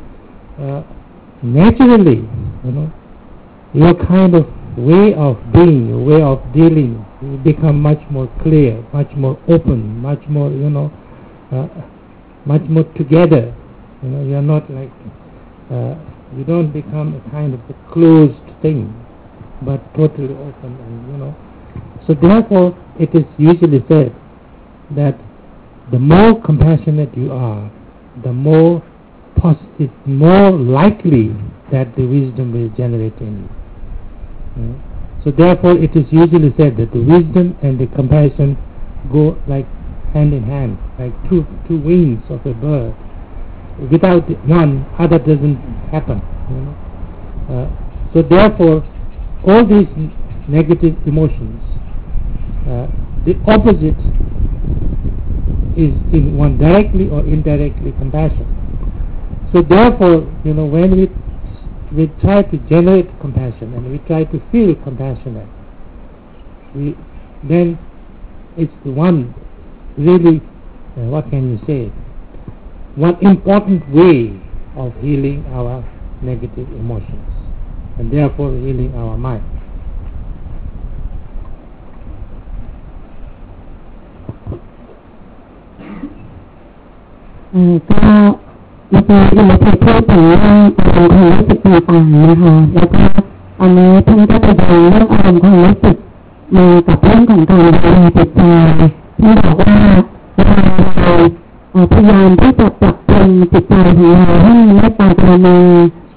Speaker 1: naturally, your kind of way of being, your way of dealing, you become much more clear, much more open, much more, much more together. You are not like, you don't become a kind of a closed thing, but totally open, and So therefore, it is usually said that the more compassionate you are, the more it's more likely that the wisdom will generate in you. So therefore, it is usually said that the wisdom and the compassion go like hand in hand, like two wings of a bird. Without one, other doesn't happen. So therefore, all these negative emotions, the opposite is in one directly or indirectly compassion. So therefore, when we try to generate compassion and we try to feel compassionate, then it's one really, what can you say, one important way of healing our negative emotions and therefore healing our mind.
Speaker 4: Cóเมื่อกี้เราพูดถึงเรื่องอารมณ์ความรู้สึกต่างๆนะคะแล้วก็อันนี้ท่านก็จะแสดงเรื่องอารมณ์ความรู้สึกมากับเรื่องของการดูแลจิตใจท่านบอกว่าเราพยายามที่จะปรับปรุงจิตใจของเราให้มีเมตตากรุณา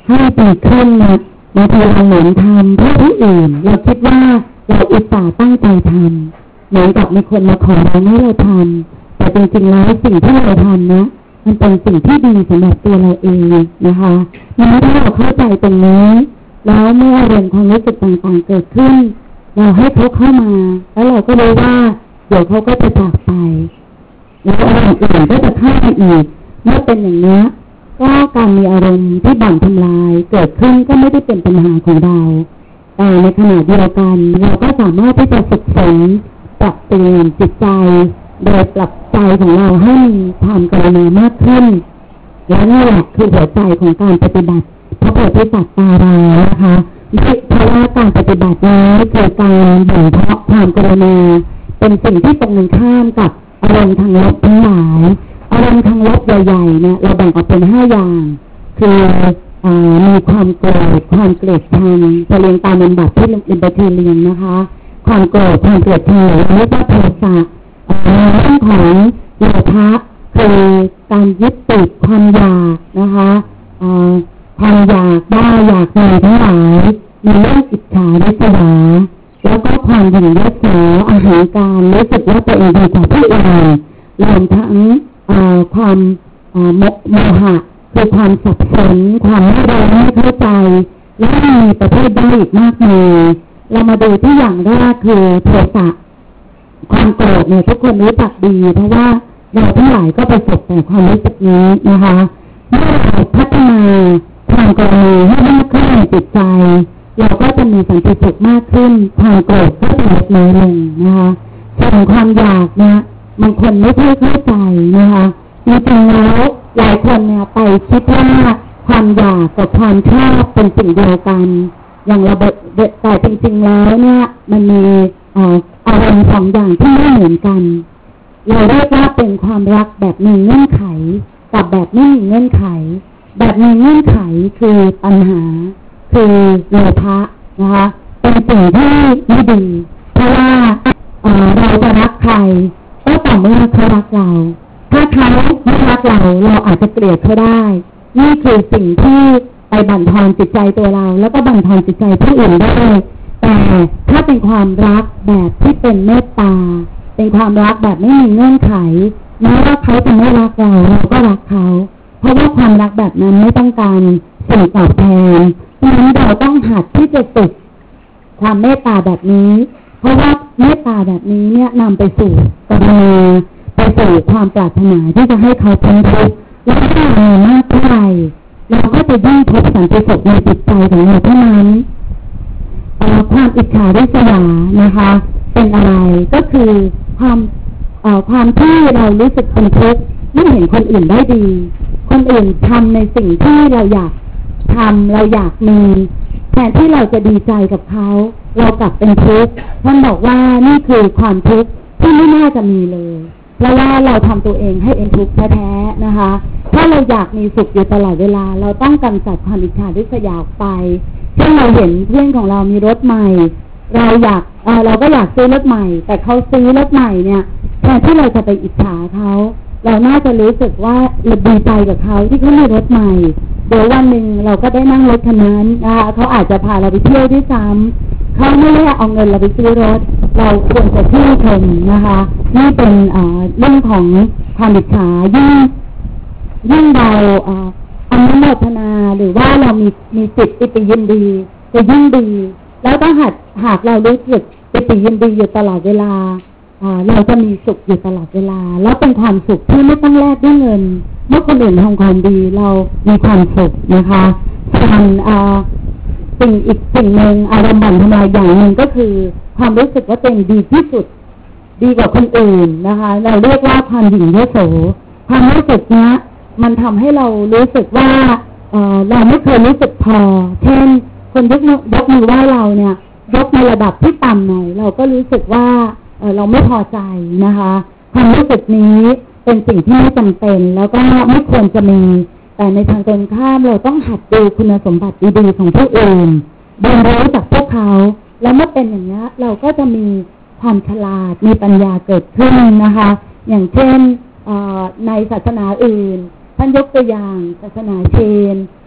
Speaker 4: ให้ดีขึ้นนะบางทีเราเหมือนทำเพื่อผู้อื่นเราคิดว่าเราอุตส่าห์ตั้งใจทำเหมือนกับมีคนมาขอเราให้เราทำแต่จริงๆแล้วสิ่งที่เราทำนะมันเป็นสิ่งที่ดีสำหรับตัวเราเองนะคะเมื่อเราเข้าใจตรงนี้แล้วเมื่อเรื่องความรู้สึกต่างๆเกิดขึ้นเราให้เขาเข้ามาแล้วเราก็รู้ว่าเดี๋ยวเขาก็จะจากไปแล้วอารมณ์อื่นก็จะเข้ามาอีกเมื่อเป็นอย่างนี้ก็การมีอารมณ์ที่บ่อนทำลายเกิดขึ้นก็ไม่ได้เป็นปัญหาของเราแต่ในขณะเดียวกันเราก็สามารถที่จะฝึกฝนปรับเปลี่ยนจิตใจโดยปรับใจของเราให้มีความกรุณามากขึ้นและนี่แหละคือหัวใจของการปฏิบัติพระโพธิสัตว์ตารานะคะเพราะว่าการปฏิบัตินี้คือการบ่มเพาะความกรุณาเป็นสิ่งที่ตรงกันข้ามกับอารมณ์ทางลบทั้งหลายอารมณ์ทางลบใหญ่ๆเนี่ยเราแบ่งออกเป็น5อย่างคือมีความโกรธความเกลียดชังจะเรียงตามลำดับที่ลิมบาทีเรียนนะคะความโกรธความเกลียดชังเรียกว่าโทสะเรื่องของโลภะคือการยึดติดความอยากนะคะความอยากได้อยากมีทั้งหลายมีเรื่องอิจฉาริษยาแล้วก็ความหยิ่งยโสอาหารการรู้สึกว่าตัวเองดีกว่าผู้อื่นรวมทั้งความโมหะคือความสับสนความไม่รู้ไม่เข้าใจและมีประเภทได้อีกมากมายเรามาดูที่อย่างแรกคือโทสะความโกรธเนี่ยทุกคนรู้จักดีเพราะว่าเราทั้งหลายก็ประสบแต่ความรู้สึกนี้นะคะเมื่อเราพัฒนาความกรุณาให้มากขึ้นในจิตใจเราก็จะมีสันติสุขมากขึ้นความโกรธก็จะลดน้อยลงนะคะส่วนความอยากเนี่ยบางคนไม่ค่อยเข้าใจนะคะจริงๆแล้วหลายคนเนี่ยไปคิดว่าความอยากกับความชอบเป็นสิ่งเดียวกันอย่างเราแต่จริงๆแล้วเนี่ยมันมีอารมณ์2อย่างที่ไม่เหมือนกันเราเรียกว่าเป็นความรักแบบมีเงื่อนไขกับแบบไม่มีเงื่อนไขแบบมีเงื่อนไขคือปัญหาคือโลภะนะคะเป็นสิ่งที่ไม่ดีเพราะว่าเราจะรักใครก็ต่อเมื่อเขารักเราถ้าเขาไม่รักเราอาจจะเกลียดเขาได้นี่คือสิ่งที่ไปบั่นทอนจิตใจตัวเราแล้วก็บั่นทอนจิตใจผู้อื่นได้แต่ถ้าเป็นความรักแบบที่เป็นเมตตาเป็นความรักแบบไม่มีเงื่อนไขแม้ว่าเขาจะไม่รักเราก็รักเขาเพราะว่าความรักแบบนั้นไม่ต้องการสิ่งตอบแทนดังนั้นเราต้องหัดที่จะฝึกความเมตตาแบบนี้เพราะว่าเมตตาแบบนี้เนี่ยนำไปสู่กรุณาไปสู่ความปรารถนาที่จะให้เขาพ้นทุกข์และถ้าเรามากเท่าไหร่เราก็จะยิ่งพบสันติสุขในจิตใจของเราเท่านั้นความอิจฉาริษยานะคะเป็นอะไรก็คือความที่เรารู้สึกเป็นทุกข์ไม่เห็นคนอื่นได้ดีคนอื่นทำในสิ่งที่เราอยากทำเราอยากมีแทนที่เราจะดีใจกับเขาเรากลับเป็นทุกข์ท่านบอกว่านี่คือความทุกข์ที่ไม่น่าจะมีเลยเพราะว่าเราทำตัวเองให้เป็นทุกข์แท้ๆนะคะถ้าเราอยากมีสุขอยู่ตลอดเวลาเราต้องกำจัดความอิจฉาริษยาออกไปเช่นเราเห็นเพื่อนของเรามีรถใหม่เราก็อยากซื้อรถใหม่แต่เขาซื้อรถใหม่เนี่ยแทนที่เราจะไปอิจฉาเขาเราน่าจะรู้สึกว่าเราดีใจกับเขาที่เขามีรถใหม่เดี๋ยววันหนึ่งเราก็ได้นั่งรถคันนั้นเขาอาจจะพาเราไปเที่ยวที่ซ้ำเขาไม่ได้เอาเงินเราไปซื้อรถเราควรจะชื่นชมนะคะนี่เป็นเรื่องของความอิจฉายิ่งเราอนุโมทนาหรือว่าเรามีจิตปิติยินดีจะยิ่งดีแล้วต้องหากเรารู้สึกปิติยินดีอยู่ตลอดเวลาเราจะมีสุขอยู่ตลอดเวลาแล้วเป็นความสุขที่ไม่ต้องแลกด้วยเงินเมื่อคนอื่นทำความดีเรามีความสุขนะคะส่วนสิ่งหนึ่งอารมณ์บั่นทำลายอย่างหนึ่งก็คือความรู้สึกว่าตัวเองดีที่สุดดีกว่าคนอื่นนะคะเราเรียกว่าความหยิ่งยโสความรู้สึกนี้มันทำให้เรารู้สึกว่าเราไม่เคยรู้สึกพอเช่นคนยกมือไหว้เราเนี่ยยกในระดับที่ต่ำหน่อยเราก็รู้สึกว่าเราไม่พอใจนะคะความรู้สึกนี้เป็นสิ่งที่ไม่จำเป็นแล้วก็ไม่ควรจะมีแต่ในทางตรงข้ามเราต้องหัดดูคุณสมบัติดีๆของผู้อื่นเรียนรู้จากพวกเขาแล้วเมื่อเป็นอย่างนี้เราก็จะมีความฉลาดมีปัญญาเกิดขึ้นนะคะอย่างเช่นในศาสนาอื่นท่านยกตัวอย่างศาสนาเชน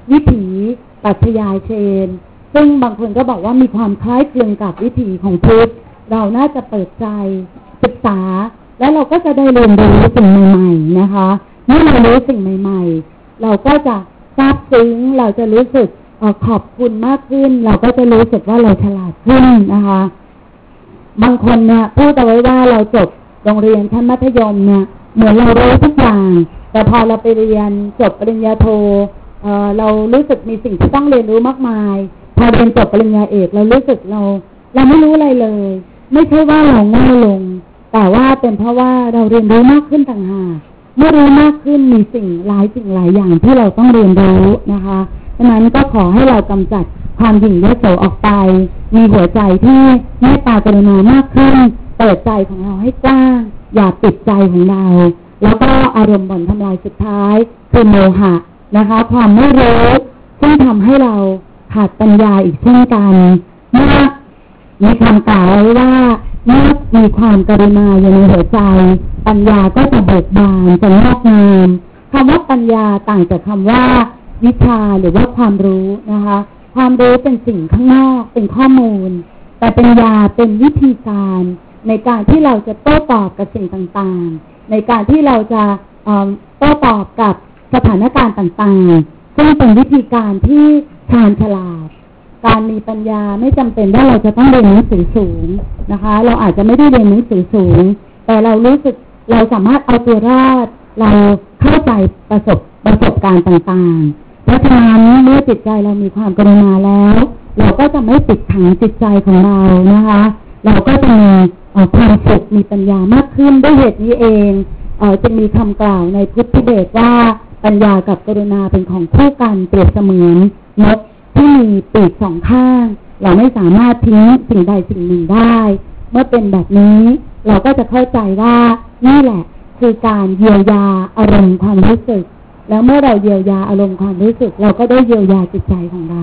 Speaker 4: วิถีปรัชญาเชนซึ่งบางคนก็บอกว่ามีความคล้ายคลึงกับวิถีของพุทธเราน่าจะเปิดใจศึกษาแล้วเราก็จะได้เรียนรู้สิ่งใหม่ๆนะคะเมื่อเรารู้สิ่งใหม่ๆเราก็จะซาบซึ้งเราจะรู้สึกขอบคุณมากขึ้นเราก็จะรู้สึกว่าเราฉลาดขึ้นนะคะบางคนเนี่ยพูดเอาไว้ว่าเราจบโรงเรียนชั้นมัธยมเนี่ยเหมือนเรารู้ทุกอย่างแต่พอเราไปเรียนจบปริญญาโทเรารู้สึกมีสิ่งที่ต้องเรียนรู้มากมายพอเรียนจบปริญญาเอกเรารู้สึกเราไม่รู้อะไรเลยไม่ใช่ว่าเราโง่ลงแต่ว่าเป็นเพราะว่าเราเรียนรู้มากขึ้นต่างหากเมื่อรู้มากขึ้นมีสิ่งหลายอย่างที่เราต้องเรียนรู้นะคะฉะนั้นก็ขอให้เรากำจัดความหยิ่งยโสออกไปมีหัวใจที่เมตตากรุณามากขึ้นเปิดใจของเราให้กว้างอย่าปิดใจของเราแล้วก็อารมณ์บ่อนทำลายสุดท้ายคือโมหะนะคะความไม่รู้ซึ่งทำให้เราขาดปัญญาอีกเช่นกันเมื่อมีคำกล่าวไว้ว่าเมื่อมีความกรุณาอยู่ในหัวใจปัญญาก็จะเบิกบานจะงอกงามคำว่าปัญญาต่างจากคำว่าวิชาหรือว่าความรู้นะคะความรู้เป็นสิ่งข้างนอกเป็นข้อมูลแต่ปัญญาเป็นวิธีการในการที่เราจะโต้ตอบกับสิ่งต่างๆในการที่เราจะโต้ตอบกับสถานการณ์ต่างๆซึ่งเป็นวิธีการที่ชาญฉลาดการมีปัญญาไม่จำเป็นว่าเราจะต้องเรียนหนังสือสูงนะคะเราอาจจะไม่ได้เรียนหนังสือสูงแต่เรารู้สึกเราสามารถเอาตัวรอดเราเข้าใจประสบการณ์ต่างๆเพราะฉะนั้นเมื่อจิตใจเรามีความกรุณาแล้วเราก็จะไม่ปิดขังจิตใจของเรานะคะเราก็จะมีความสุขมีปัญญามากขึ้นด้วยเหตุนี้เองจึงมีคำกล่าวในพุทธิเบศว่าปัญญากับกรุณาเป็นของคู่กันเปรียบเสมือนนกที่มีปีกสองข้างเราไม่สามารถทิ้งสิ่งใดสิ่งหนึ่งได้เมื่อเป็นแบบนี้เราก็จะเข้าใจว่านี่แหละคือการเยียวยาอารมณ์ความรู้สึกแล้วเมื่อเราเยียวยาอารมณ์ความรู้สึกเราก็ได้เยียวยาจิตใจของเรา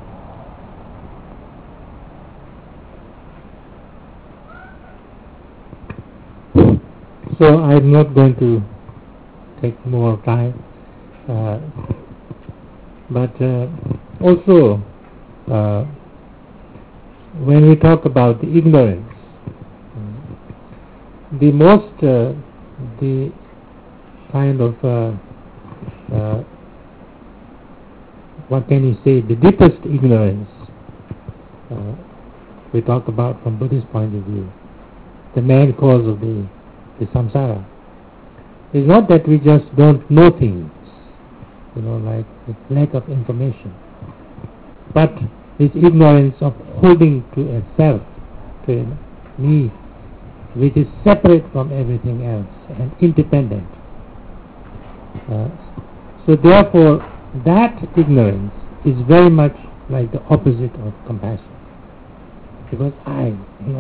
Speaker 1: So I'm not going to take more time, but also when we talk about the ignorance, the most the kind of what can you say, the deepest ignorance we talk about from Buddhist point of view, the main cause of the samsara is not that we just don't know things, like the lack of information, but it's ignorance of holding to a self, to a me, which is separate from everything else and independent. So therefore, that ignorance is very much like the opposite of compassion, because I,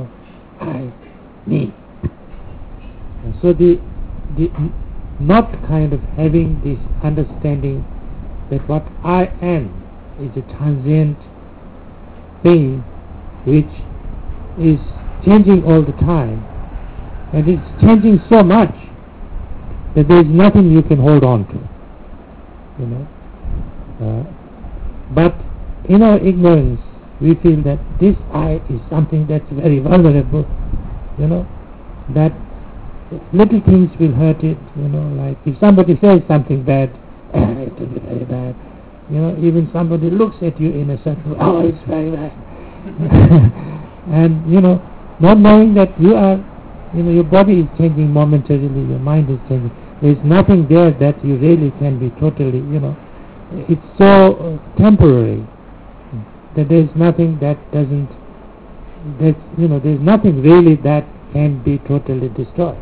Speaker 1: me. And so the not kind of having this understanding that what I am is a transient thing which is changing all the time, and it's changing so much that there is nothing you can hold on to, but in our ignorance we feel that this I is something that's very vulnerable, that little things will hurt it, like if somebody says something bad, it will be very bad, even somebody looks at you in a certain way, oh, it's very bad. And not knowing that you are, your body is changing momentarily, your mind is changing, there is nothing there that you really can be totally, it's so temporary that there is nothing that doesn't, there is nothing really that can be totally destroyed.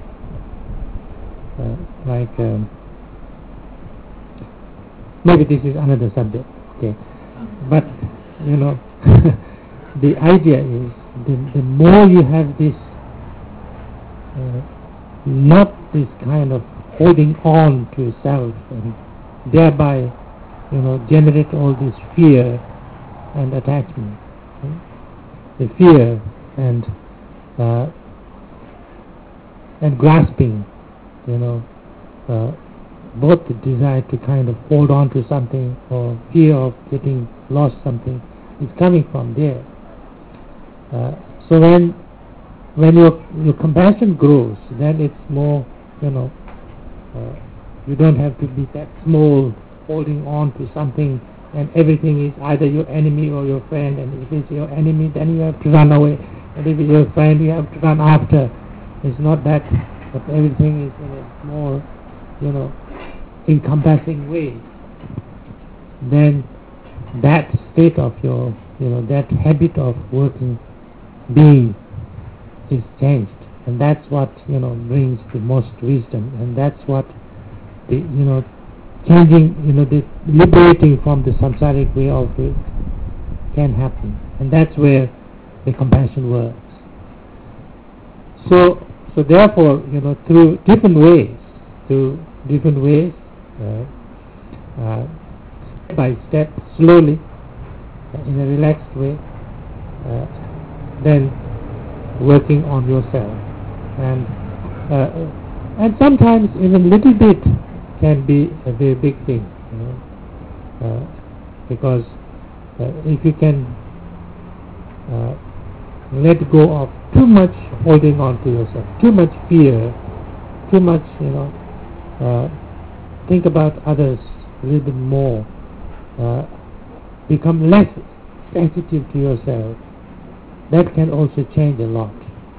Speaker 1: Maybe this is another subject, okay, but the idea is the more you have this not this kind of holding on to self and thereby generate all this fear and attachment, the fear and grasping, both the desire to kind of hold on to something or fear of getting lost something is coming from there. So when your compassion grows, then it's more, you don't have to be that small, holding on to something, and everything is either your enemy or your friend, and if it's your enemy, then you have to run away, and if it's your friend, you have to run after. It's not that, but everything is in a more, encompassing way. Then that state of your, that habit of working, being, is changed, and that's what brings the most wisdom, and that's what the changing, the liberating from the samsaric way of it can happen, and that's where the compassion works. So therefore, through different ways, step by step, slowly, in a relaxed way, then working on yourself, and sometimes even little bit can be a very big thing, because if you can let go of too much holding on to yourself, too much fear, too much, think about others a little bit more, become less sensitive to yourself, that can also change a lot.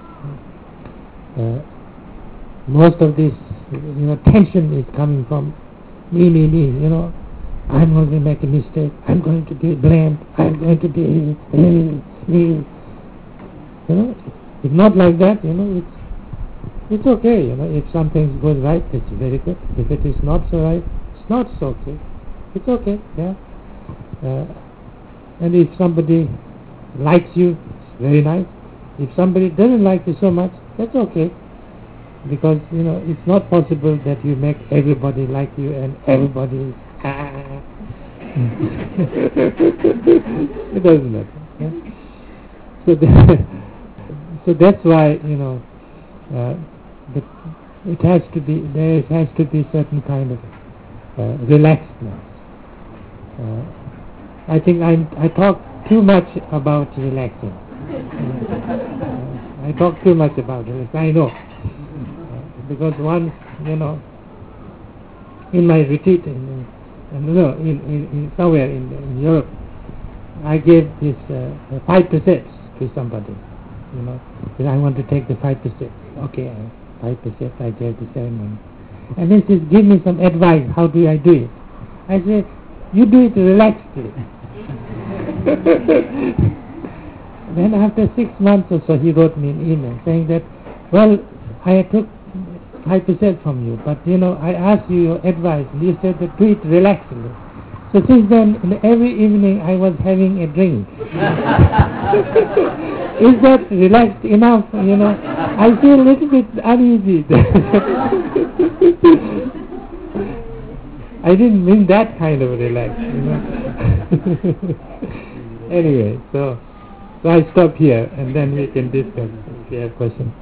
Speaker 1: Most of this, tension is coming from me, I'm going to make a mistake, I'm going to be blamed, I'm going to be, it's not like that, it's okay, if something goes right, it's very good. If it is not so right, it's not so okay. It's okay, yeah. And if somebody likes you, it's very nice. If somebody doesn't like you so much, that's okay. Because, it's not possible that you make everybody like you and everybody is it doesn't matter. Yeah? So that's why, there has to be certain kind of relaxedness. I think I talk too much about relaxing. I talk too much about it, I know. Because once, in my retreat in somewhere in Europe, I gave this 5 precepts to somebody. Said, I want to take the 5 precepts. Okay, 5 precepts, I gave the ceremony. And then says, give me some advice, how do I do it? I said, you do it relaxedly. Then after 6 months or so, he wrote me an email saying that, well, I took 5% from you, but I asked you your advice, and you said that do it relaxedly. So since then, every evening I was having a drink. Is that relaxed enough? I feel a little bit uneasy. I didn't mean that kind of relax. Anyway, so I stop here, and then we can discuss if you have questions.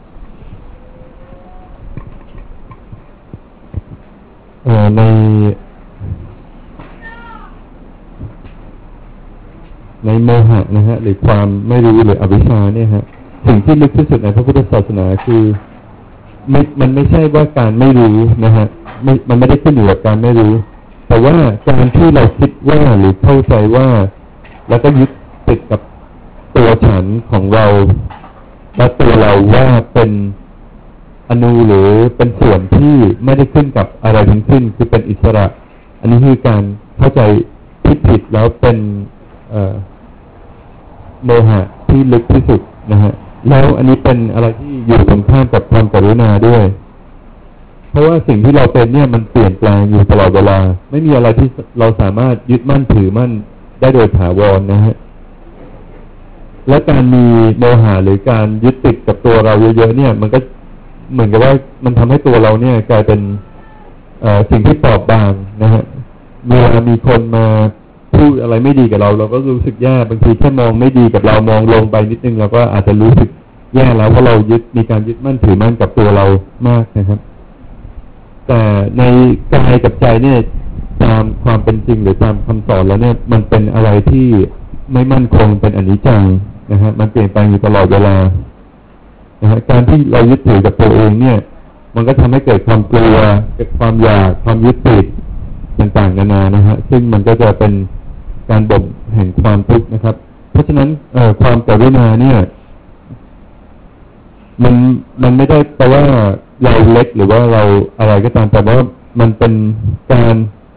Speaker 3: ในโมหะนะฮะหรือความไม่รู้หรืออวิชชาเนี่ยฮะสิ่งที่ลึกที่สุดในพระพุทธศาสนาคือมันไม่ใช่ว่าการไม่รู้นะฮะมันไม่ได้ขึ้นอยู่กับการไม่รู้แต่ว่าการที่เราคิดว่าหรือเข้าใจว่าแล้วก็ยึดติดกับตัวฉันของเราและตัวเราว่าเป็นอนูหรือเป็นส่วนที่ไม่ได้ขึ้นกับอะไรทั้งสิ้นคือเป็นอิสระอันนี้คือการเข้าใจผิดแล้วเป็นโมหะที่ลึกที่สุดนะฮะแล้วอันนี้เป็นอะไรที่อยู่ตรงข้ามกับความกรุณาด้วยเพราะว่าสิ่งที่เราเป็นเนี่ยมันเปลี่ยนแปลงอยู่ตลอดเวลาไม่มีอะไรที่เราสามารถยึดมั่นถือมั่นได้โดยถาวรนะฮะและการมีโมหะหรือการยึดติดกับตัวเราเยอะๆเนี่ยมันก็เหมือนกับว่ามันทำให้ตัวเราเนี่ยกลายเป็นสิ่งที่เปราะบางนะฮะเวลามีคนมาพูดอะไรไม่ดีกับเราก็รู้สึกแย่บางทีแค่มองไม่ดีกับเรามองลงไปนิดนึงเราก็อาจจะรู้สึกแย่แล้วเพราะเรามีการยึดมั่นถือมั่นกับตัวเรามากนะครับแแต่ในกายกับใจเนี่ยตามความเป็นจริงหรือตามคำสอนแล้วเนี่ยมันเป็นอะไรที่ไม่มั่นคงเป็นอนิจจังนะฮะมันเปลี่ยนแปลงอยู่ตลอดเวลานะฮะการที่เรายึดถือกับตัวเองเนี่ยมันก็ทำให้เกิดความกลัวเกิดความอยากความยึดติดต่างๆนานานะฮะซึ่งมันก็จะเป็นการบ่มแห่งความทุกข์นะครับเพราะฉะนั้นความกรุณาเนี่ยมันไม่ได้แปลว่าเราเล็กหรือว่าเราอะไรก็ตามแต่ว่ามันเป็นการ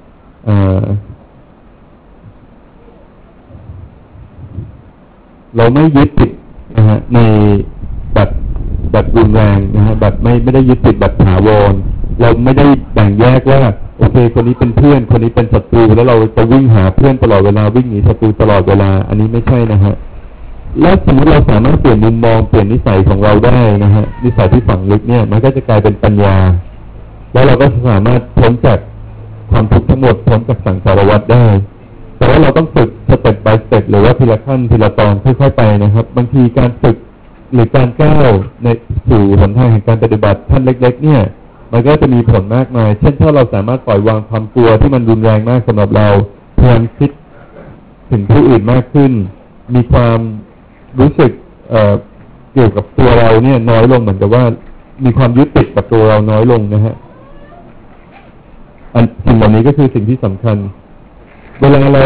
Speaker 3: เราไม่ยึดติดนะฮะในแบบรุนแรงนะฮะแบบไม่ได้ยึดติดแบบถาวรเราไม่ได้แบ่งแยกว่าโอเคคนนี้เป็นเพื่อนคนนี้เป็นศัตรูแล้วเราจะวิ่งหาเพื่อนตลอดเวลาวิ่งหนีศัตรูตลอดเวลาอันนี้ไม่ใช่นะฮะแล้วสมมติเราสามารถเปลี่ยนมุมมองเปลี่ยนนิสัยของเราได้นะฮะนิสัยที่ฝังลึกเนี่ยมันก็จะกลายเป็นปัญญาแล้วเราก็สามารถพ้นจากความทุกข์ทั้งหมดพ้นจากสังสารวัฏได้แต่ว่าเราต้องฝึกสเต็ป by สเต็ปหรือว่าทีละขั้นทีละตอนค่อยๆไปนะครับบางทีการฝึกหรือการก้าวในสู่หนทางแห่งการปฏิบัติท่านเล็กๆเนี่ยมันก็จะมีผลมากมายเช่นถ้าเราสามารถปล่อยวางความกลัวที่มันรุนแรงมากสำหรับเราพยายามคิดถึงผู้อื่นมากขึ้นมีความรู้สึกเกี่ยวกับตัวเราเนี่ยน้อยลงเหมือนกับว่ามีความยึดติดกับตัวเราน้อยลงนะฮะสิ่งเหล่านี้ก็คือสิ่งที่สำคัญเวลาเรา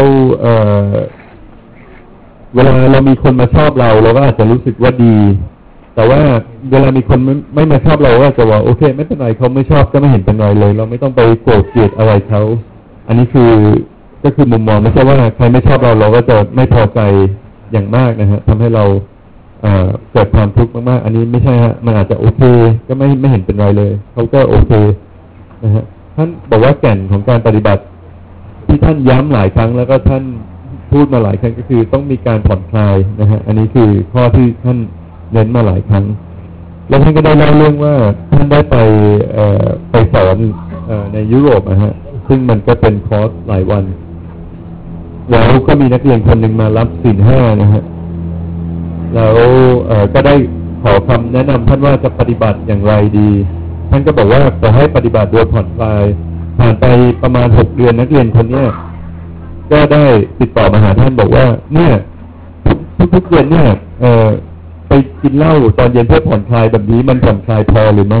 Speaker 3: มีคนมาชอบเราก็อาจจะรู้สึกว่าดีแต่ว่าเวลามีคนไม่มาชอบเราก็อาจจะว่าโอเคไม่เป็นไรเขาไม่ชอบก็ไม่เห็นเป็นไรเลยเราไม่ต้องไปโกรธเกลียดอะไรเขาอันนี้ก็คือมุมมองไม่ใช่ว่าใครไม่ชอบเราก็จะไม่พอใจอย่างมากนะฮะทำให้เราเกิดความทุกข์มากๆอันนี้ไม่ใช่ฮะมันอาจจะโอเคก็ไม่เห็นเป็นไรเลยเขาก็โอเคนะฮะท่านบอกว่าแก่นของการปฏิบัติที่ท่านย้ำหลายครั้งแล้วก็ท่านพูดมาหลายครั้งก็คือต้องมีการผ่อนคลายนะฮะอันนี้คือข้อที่ท่านเน้นมาหลายครั้งแล้วท่านก็ได้เล่าเรื่องว่าท่านได้ไปสอนในยุโรปนะฮะซึ่งมันก็เป็นคอร์สหลายวันแล้วก็มีนักเรียนคนหนึ่งมารับศีล 5นะฮะแล้วก็ได้ขอคำแนะนำท่านว่าจะปฏิบัติอย่างไรดีท่านก็บอกว่าจะให้ปฏิบัติโดยผ่อนคลายผ่านไปประมาณ6 เดือนนักเรียนคนนี้ก็ได้ติดต่อมาหาท่านบอกว่าเนี่ยทุกเดือนเนี่ยไปกินเหล้าตอนเย็นเพื่อผ่อนคลายแบบนี้มันผ่อนคลายพอหรือไม่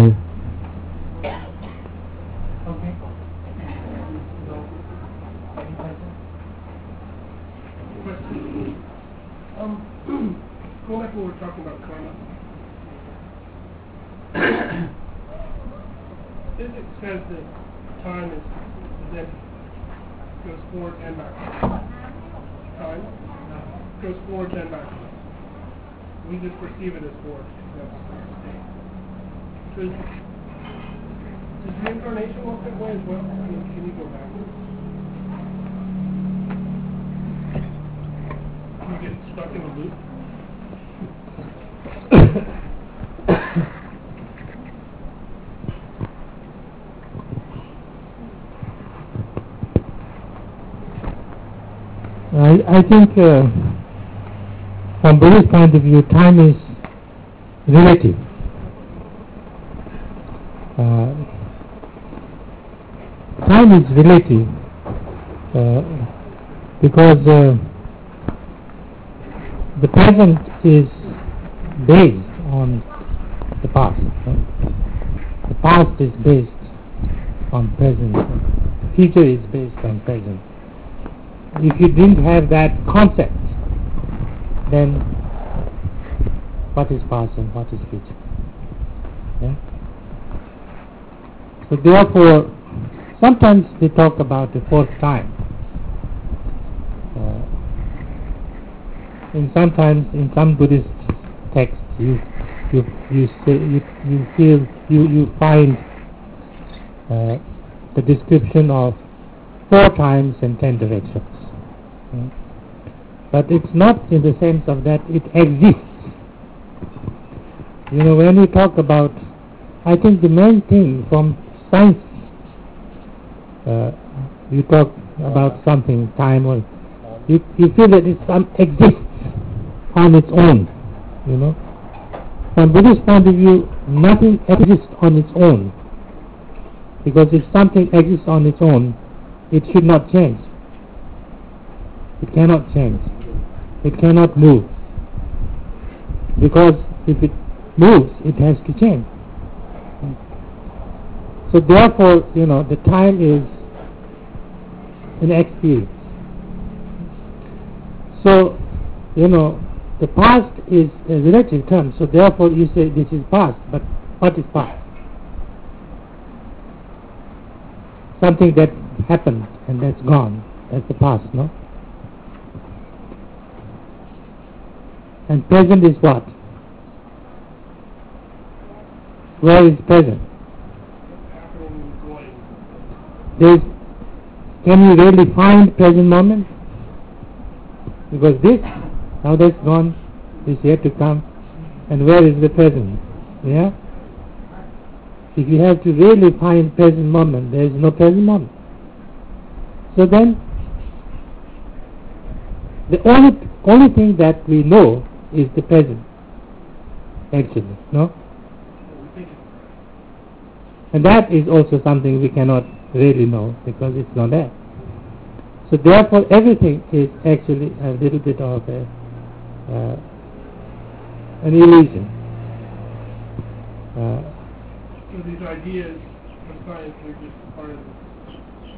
Speaker 5: Going back to what we were talking about karma, physics says that time is empty. Goes forward and backwards. Time goes forward and backwards. We just perceive it as forward. Does reincarnation work that way as well? I mean, can you go backwards? Can you get stuck in a loop?
Speaker 1: I think from Buddhist point of view, time is relative. Time is relative because the present is based on the past. The past is based on present. The future is based on present. If you didn't have that concept, then what is past and what is future? Yeah? So therefore, sometimes they talk about the fourth time. And sometimes in some Buddhist texts, you find the description of 4 times and 10 directions. But it's not in the sense of that it exists. You know, when we talk about, I think the main thing from science, you talk about something, time, or you feel that it exists on its own, you know. From Buddhist point of view, nothing exists on its own. Because if something exists on its own, it should not change. It cannot change. It cannot move. Because if it moves, it has to change. So therefore, the time is an experience. So, the past is a relative term. So therefore you say this is past. But what is past? Something that happened and that's gone. That's the past, no? And present is what? Where is present? Can you really find present moment? Because this, now that's gone, is yet to come. And where is the present? Yeah? If you have to really find present moment, there is no present moment. So then, the only thing that we know is the present, actually, no? And that is also something we cannot really know because it's not there. So therefore, everything is actually a little bit of an illusion.
Speaker 5: So these ideas of science are just part of this.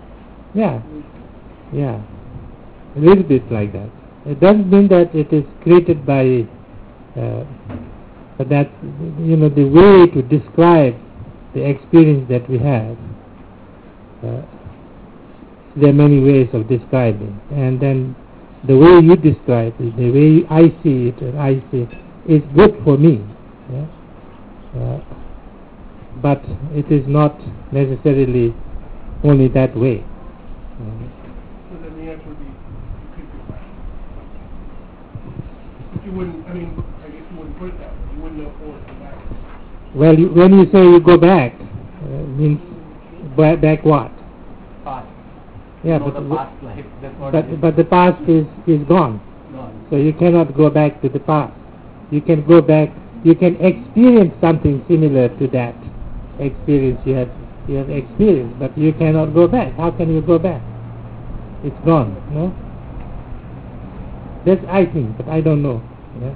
Speaker 1: Yeah, a little bit like that. It doesn't mean that it is created by, but that the way to describe the experience that we have. There are many ways of describing, and then the way you describe it, the way I see it, and I see it, is good for me. Yeah? But it is not necessarily only that way.
Speaker 5: So then the answer would be, you could go back. But you wouldn't, I guess you wouldn't put it that way. You wouldn't know forward from back.
Speaker 1: Well, when you say you go back, means back what?
Speaker 2: Past.
Speaker 1: Yeah,
Speaker 2: the past life. That's what
Speaker 1: but the past is gone.
Speaker 2: Gone.
Speaker 1: So you cannot go back to the past. You can go back. You can experience something similar to that experience you have experienced, but you cannot go back. How can you go back? It's gone. No. That's I think, but I don't know. Yeah.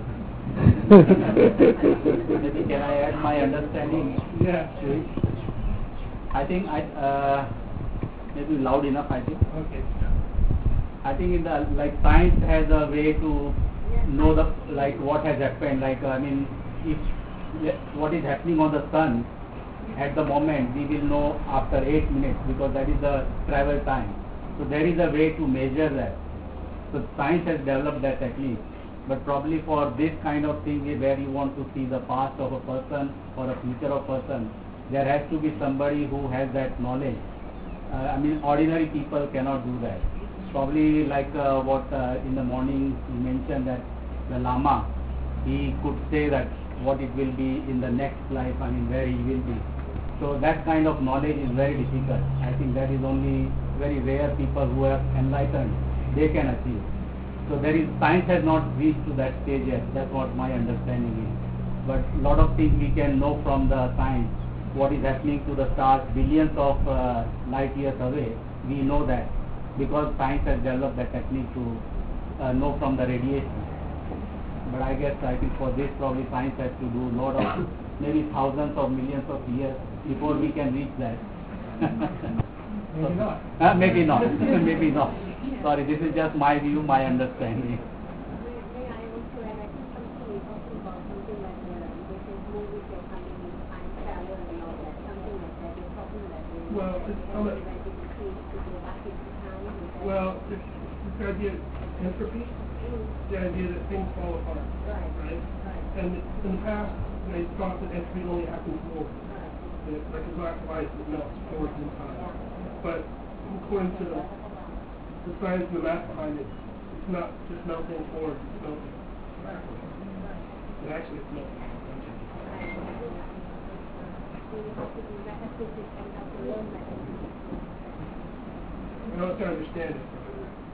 Speaker 2: Maybe can I add my understanding?
Speaker 5: Yeah.
Speaker 2: I think maybe loud enough. I think.
Speaker 5: Okay.
Speaker 2: I think in the science has a way to know the what has happened. If what is happening on the sun at the moment, we will know after 8 minutes because that is the travel time. So there is a way to measure that. So science has developed that technique. But probably for this kind of thing where you want to see the past of a person or a future of a person, there has to be somebody who has that knowledge. Ordinary people cannot do that. Probably what in the morning you mentioned that the Lama, he could say that what it will be in the next life, where he will be. So that kind of knowledge is very difficult. I think that is only very rare people who are enlightened, they can achieve. So science has not reached to that stage yet. That's what my understanding is. But a lot of things we can know from the science. What is happening to the stars billions of light years away, we know that because science has developed that technique to know from the radiation. But I think for this probably science has to do a lot of maybe thousands of millions of years before we can reach that.
Speaker 5: Maybe not.
Speaker 2: Maybe not. Maybe not. Sorry, this is just my view, my understanding.
Speaker 6: May I also add, I think something we talked about something like this is movies are coming in time travel and all that, something like that. You're talking that way.
Speaker 5: Well, it's
Speaker 6: to go back into time.
Speaker 5: Well, it's the idea of entropy, the idea that things fall apart. Right? And in the past, they thought that entropy only happens forward. Like a glass of ice that melts forward in time. But according to the science and the math behind it, it's not just melting forward, it's melting backwards. And actually it's melting. I don't understand it.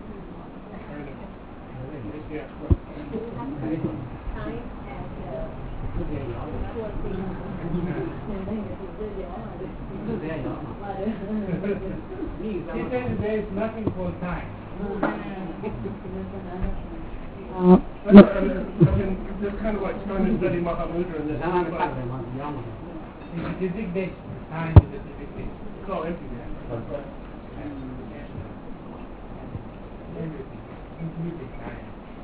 Speaker 6: Science as
Speaker 2: He said there is nothing for time.
Speaker 5: I mean, this kind of like trying to study Mahamudra and this.
Speaker 2: It designates time with the designation.
Speaker 5: It's all empty there.
Speaker 2: Everything, including time.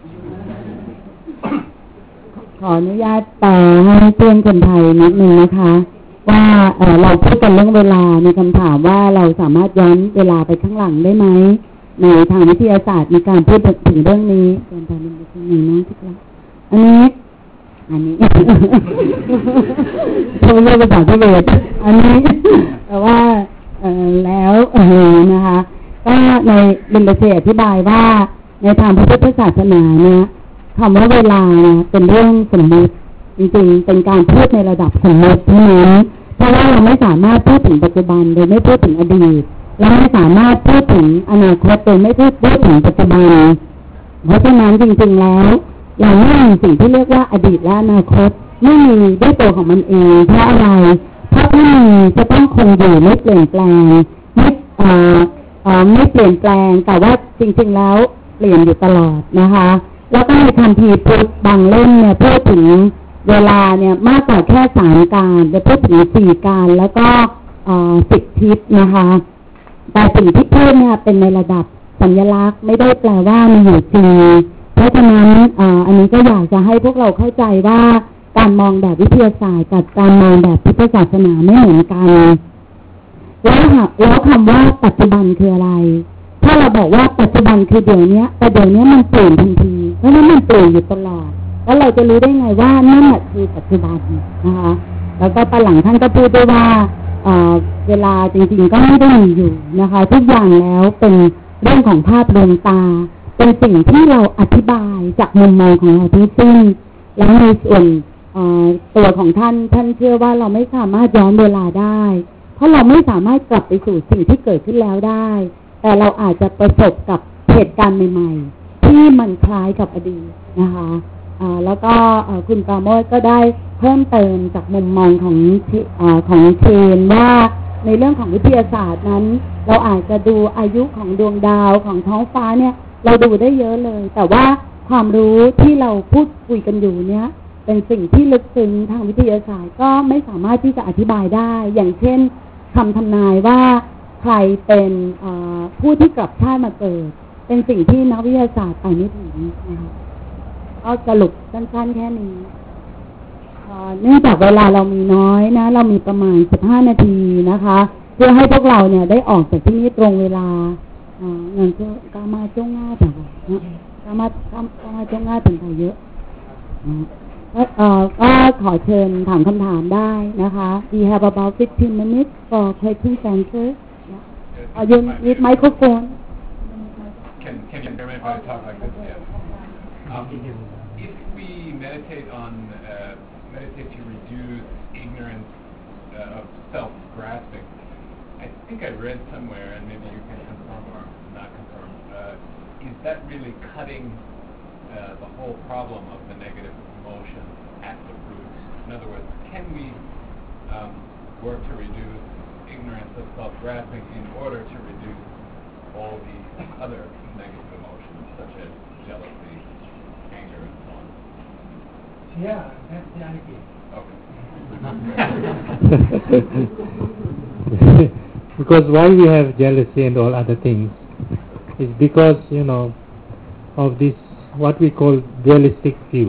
Speaker 4: ขออนุญาตแปลให้เพื่อนคนไทยนิดนึงนะคะว่าเราพูดกันเรื่องเวลามีคำถามว่าเราสามารถย้อนเวลาไปข้างหลังได้ไหมในทางวิทยาศาสตร์มีการพูดถึงเรื่องนี้เป็นการเป็นสิ่งหนึ่งนะที่เราอันนี้เขาเรียกภาษาที่เวทอันนี้แต่ว่าแล้วนะคะก็ในบินเบเชอธิบายว่าในทางพระพุทธศาสนาเนี่ยคำว่าเวลาเป็นเรื่องสมมติจริงๆเป็นการพูดในระดับสมมติเท่านั้นเพราะว่าเราไม่สามารถพูดถึงปัจจุบันโดยไม่พูดถึงอดีตและไม่สามารถพูดถึงอนาคตโดยไม่พูดถึงปัจจุบันเพราะฉะนั้นจริงๆแล้วเราไม่มีสิ่งที่เรียกว่าอดีตและอนาคตไม่มีด้วยตัวของมันเองเพราะอะไรเพราะที่มีจะต้องคงอยู่ไม่เปลี่ยนแปลงไม่เปลี่ยนแปลงแต่ว่าจริงๆแล้วเปลี่ยนอยู่ตลอดนะคะแล้วก็ในคัมภีร์พุทธบางเล่มเนี่ยพูดถึงเวลาเนี่ยมากกว่าแค่3การจะพูดถึง4การแล้วก็10ทิศนะคะแต่สิ่งที่พูดเนี่ยเป็นในระดับสัญลักษณ์ไม่ได้แปลว่ามีอยู่จริงเพราะฉะนั้นอันนี้ก็อยากจะให้พวกเราเข้าใจว่าการมองแบบวิทยาศาสตร์กับการมองแบบพุทธศาสนาไม่เหมือนกันแล้วคำว่าปัจจุบันคืออะไรถ้าเราบอกว่าปัจจุบันคือเดี๋ยวนี้แต่เดี๋ยวนี้มันเปลี่ยนทันทีเพราะนั้นมันเปลี่ยนอยู่ตลอดแล้วเราจะรู้ได้ไงว่านั่นแหละคือปัจจุบันนะคะแล้วก็ตอนหลังท่านก็พูดด้วยว่าเวลาจริงๆก็ไม่ได้มีอยู่นะคะทุกอย่างแล้วเป็นเรื่องของภาพลวงตาเป็นสิ่งที่เราอธิบายจากมุมมองของเราทั้งสิ้นแล้วในส่วนตัวของท่านเชื่อว่าเราไม่สามารถย้อนเวลาได้เพราะเราไม่สามารถกลับไปสู่สิ่งที่เกิดขึ้นแล้วได้แต่เราอาจจะประสบกับเหตุการณ์ใหม่ๆที่มันคล้ายกับอดีตนะคะแล้วก็คุณปราโมชก็ได้เพิ่มเติมจากมุมมองของเชนว่าในเรื่องของวิทยาศาสตร์นั้นเราอาจจะดูอายุของดวงดาวของท้องฟ้าเนี่ยเราดูได้เยอะเลยแต่ว่าความรู้ที่เราพูดคุยกันอยู่เนี่ยเป็นสิ่งที่ลึกซึ้งทางวิทยาศาสตร์ก็ไม่สามารถที่จะอธิบายได้อย่างเช่นคำทำนายว่าใครเป็นผู้ที่กลับชาติมาเกิดเป็นสิ่งที่นักวิทยาศาสตร์ไปไม่ถึงนะคะก็สรุปสั้นๆแค่นี้เนื่องจากเวลาเรามีน้อยนะเรามีประมาณ15นาทีนะคะเพื่อให้พวกเราเนี่ยได้ออกจากที่นี้ตรงเวลาเงินก็มาจ้องง่าแต่ก็มาจ้องง่าถึงไปเยอะก็ขอเชิญถามคำถามได้นะคะ We have about 15 minutes for questions and answers. You need microphone.
Speaker 7: Can you hear me if I talk like this? Yeah. If we meditate to reduce ignorance of self-grasping, I think I read somewhere, and maybe you can confirm or not confirm, is that really cutting the whole problem of the negative emotion at the root? In other words, can we work to reduce ignorance of self-grasping in order to reduce all the other negative emotions, such as jealousy, anger, and so on?
Speaker 2: Yeah, that's the idea.
Speaker 7: Okay.
Speaker 1: Because why we have jealousy and all other things is because, of this, what we call dualistic view.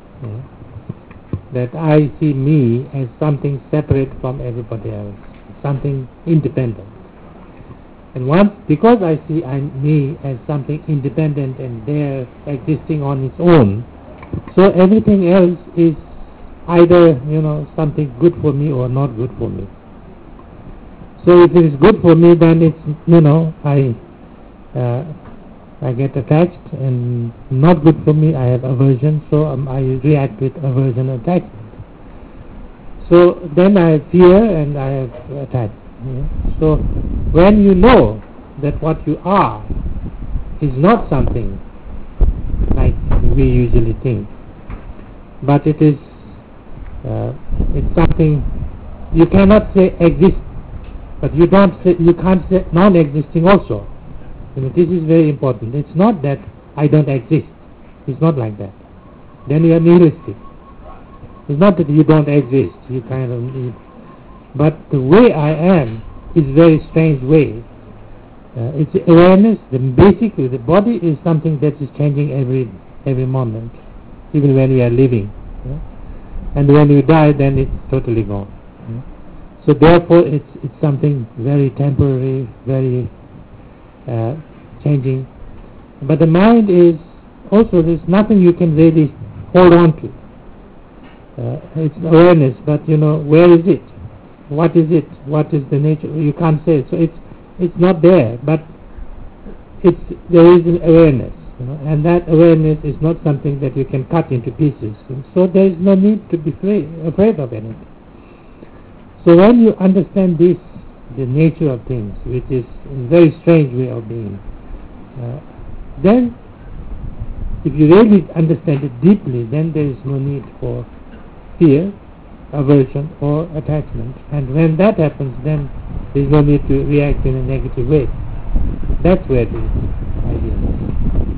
Speaker 1: That I see me as something separate from everybody else, something independent. And because I see me as something independent and there existing on its own, so everything else is either, something good for me or not good for me. So if it is good for me, then it's, I get attached, and not good for me, I have aversion, so I react with aversion attachment. So then I have fear and I have attachment. So when you know that what you are is not something like we usually think, but it is It's something you cannot say exists, but you can't say non-existing also. This is very important. It's not that I don't exist. It's not like that. Then you are nihilistic. It's not that you don't exist. You kind of need. But the way I am is a very strange way. It's awareness. Basically, the body is something that is changing every moment, even when we are living. And when we die, then it's totally gone. So therefore, it's something very temporary, very changing. But the mind is also, there's nothing you can really hold on to. It's awareness, but where is it? What is it? What is the nature? You can't say. So it's not there, but there is an awareness, and that awareness is not something that you can cut into pieces. And so there is no need to be afraid of anything. So when you understand this, the nature of things, which is a very strange way of being, then if you really understand it deeply, then there is no need for fear, aversion or attachment. And when that happens, then there is no need to react in a negative way. That's where the idea is.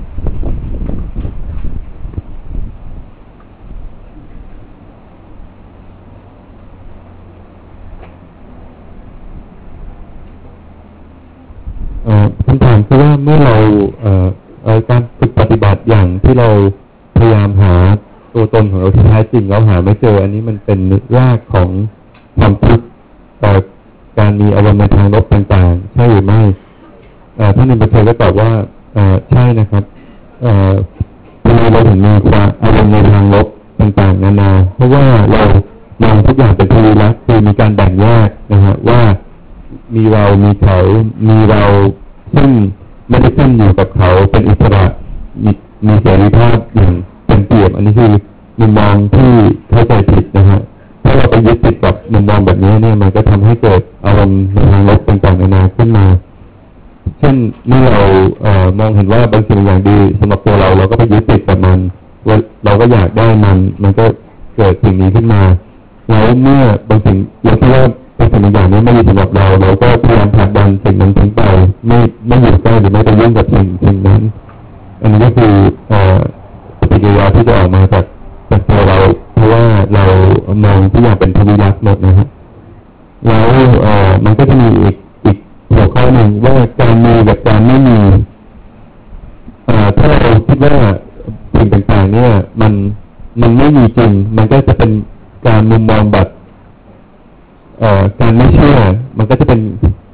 Speaker 3: คำถามคือว่าเมื่อเราการฝึกปฏิบัติอย่างที่เราพยายามหาตัวตนของเราที่แท้จริงเราหาไม่เจออันนี้มันเป็นรากของความทุกข์การมีอารมณ์ในทางลบต่างๆใช่หรือไม่ท่านอินทร์ก็ตอบว่าใช่นะครับทำไมเราถึงมีความอารมณ์ในทางลบต่างๆนานาเพราะว่าเรามองทุกอย่างเป็นทวีลักษณ์คือมีการแบ่งแยกนะฮะว่ามีเรามีเขามีเราซึ่งไม่ได้ขึ้นอยู่กับเขาเป็นอิสระมีเสรีภาพอย่างเป็นเปรียบอันนี้คือมุมมองที่เข้าใจผิดนะฮะถ้าเราไปยึดติดกับมุมมองแบบนี้เนี่ยมันก็ทำให้เกิดอารมณ์ในทางลบต่างๆนานาขึ้นมาเช่นเมื่อเรามองเห็นว่าบางสิ่งอย่างดีสำหรับตัวเราก็ไปยึดติดกับมันเราก็อยากได้มันก็เกิดสิ่งนี้ขึ้นมาแล้วเมื่อบางสิ่งเราคิดว่าสิ่งอย่างนี้ไม่ดีสำหรับเราก็พยายามผลักดันสิ่งนั้นทิ้งไปไม่อยู่ใกล้หรือไม่ไปยุ่งกับสิ่งนั้นอันนี้ก็คือปฏิกิริยาที่จะออกมาจากตัวเราเพราะว่าเรามองทุกอย่างเป็นทวีลักษณ์หมดนะฮะแล้วมันก็จะมีอีกหัวข้อหนึ่งว่าการมีกับการไม่มีถ้าเราคิดว่าสิ่งต่างๆเนี่ยมันไม่มีจริงมันก็จะเป็นการมุมมองแบบการไม่เชื่อมันก็จะเป็น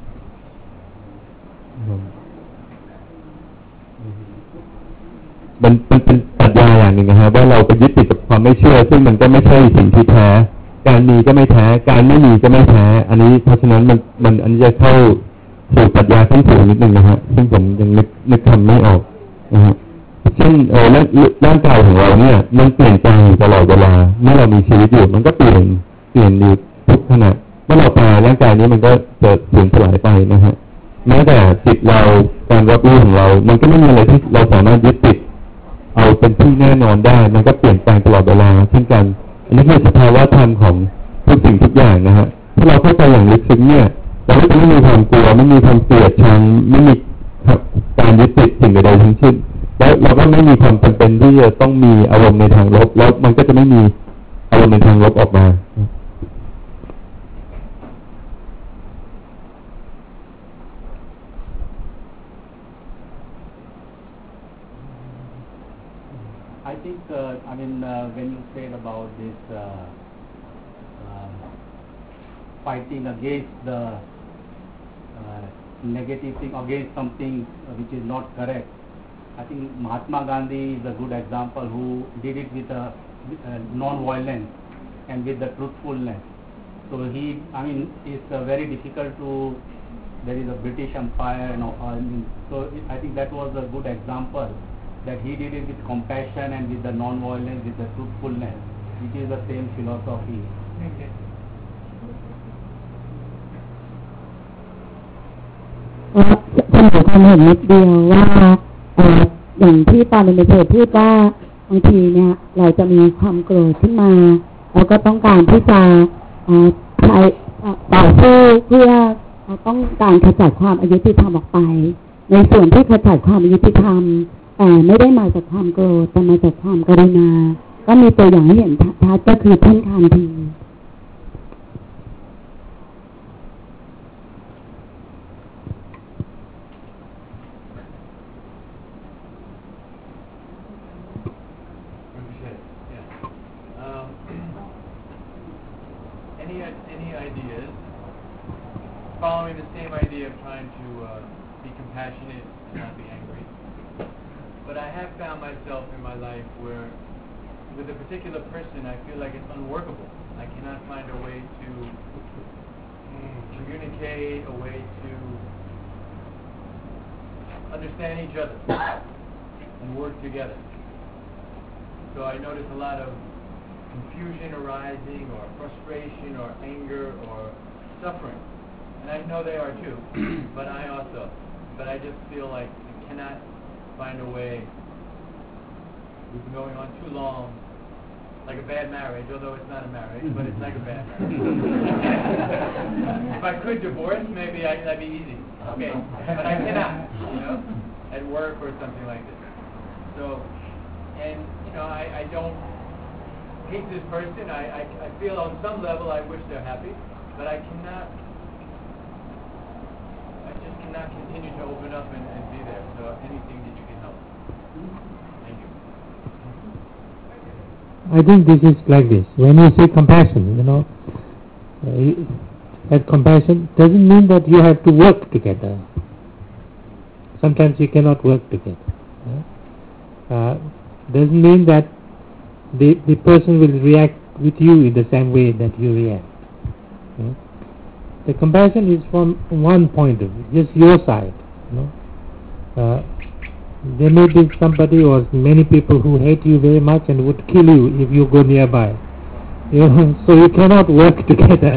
Speaker 3: ปรัชญาอย่างหนึ่งนะครับว่าเราไปยึดติดกับความไม่เชื่อซึ่งมันก็ไม่ใช่สิ่งที่แท้การมีก็ไม่แท้การไม่มีก็ไม่แท้อันนี้เพราะฉะนั้นมันอันนี้จะเข้าสู่ปรัชญาขั้นสูงนิดนึงนะฮะซึ่งผมยังนึกคำไม่ออกนะฮะเช่นร่างกายของเราเนี่ยมันเปลี่ยนแปลงอยู่ตลอดเวลาเมื่อเรามีชีวิตอยู่มันก็เปลี่ยนอยู่ทุกขณะเมื่อเราตายร่างกายนี้มันก็จะสูญสลายไปนะฮะแม้แต่จิตเราการรับรู้ของเรามันก็ไม่มีอะไรที่เราสามารถยึดติดเอาเป็นที่แน่นอนได้มันก็เปลี่ยนแปลงตลอดเวลาเช่นกันอันนี้คือสภาวะธรรมของทุกสิ่งทุกอย่างนะฮะถ้าเราเข้าใจอย่างลึกซึ้งเนี่ยเราก็จะไม่มีความกลัวไม่มีความเกลียดชังไม่มีการยึดติดสิ่งใดๆทั้งสิ้นแล้วเราก็ไม่มีความจำเป็นที่จะต้องมีอารมณ์ในทางลบแล้วมันก็จะไม่มีอารมณ์ในทางลบออกมา
Speaker 2: I think, when you said about this fighting against the negative thing, against something which is not correct, I think Mahatma Gandhi is a good example who did it with non-violence and with the truthfulness. So it's very difficult to, there is a British Empire, so I think that was a good example that he did it with compassion and with the non-violence, with the truthfulness, which is the same philosophy. Okay.
Speaker 4: ท่านขอความเห็นนิดเดียวว่าอย่างที่ปาลิเมเทพูดว่าบางทีเนี่ยเราจะมีความโกรธขึ้นมาแล้วก็ต้องการที่จะใช้ต่อสู้เพื่อต้องการขจัดความอายุติธรรมออกไปในส่วนที่ขจัดความอายุติธรรมแต่ไม่ได้มาจากความโกรธแต่มาจากความกรุณาก็มีตัวอย่างให้เห็นชัดก็คือท่านคานที
Speaker 8: Any ideas following the same idea of trying to be compassionate and not be angry? But I have found myself in my life where with a particular person I feel like it's unworkable. I cannot find a way to communicate, a way to understand each other and work together. So I notice a lot of confusion arising or frustration or anger or suffering. And I know they are too, but I just feel like I cannot find a way. We've been going on too long, like a bad marriage, although it's not a marriage, but it's like a bad marriage. If I could divorce, maybe that'd be easy. Okay, but I cannot, at work or something like this. So, and I don't hate this person. I feel on some level I wish they're happy, but I just cannot continue to open up and be there. So anything that you can help. Thank you.
Speaker 1: I think this is like this. When you say compassion, that compassion doesn't mean that you have to work together. Sometimes you cannot work together. Doesn't mean that the person will react with you in the same way that you react. The compassion is from one point of view, just your side. There may be somebody or many people who hate you very much and would kill you if you go nearby. So you cannot work together.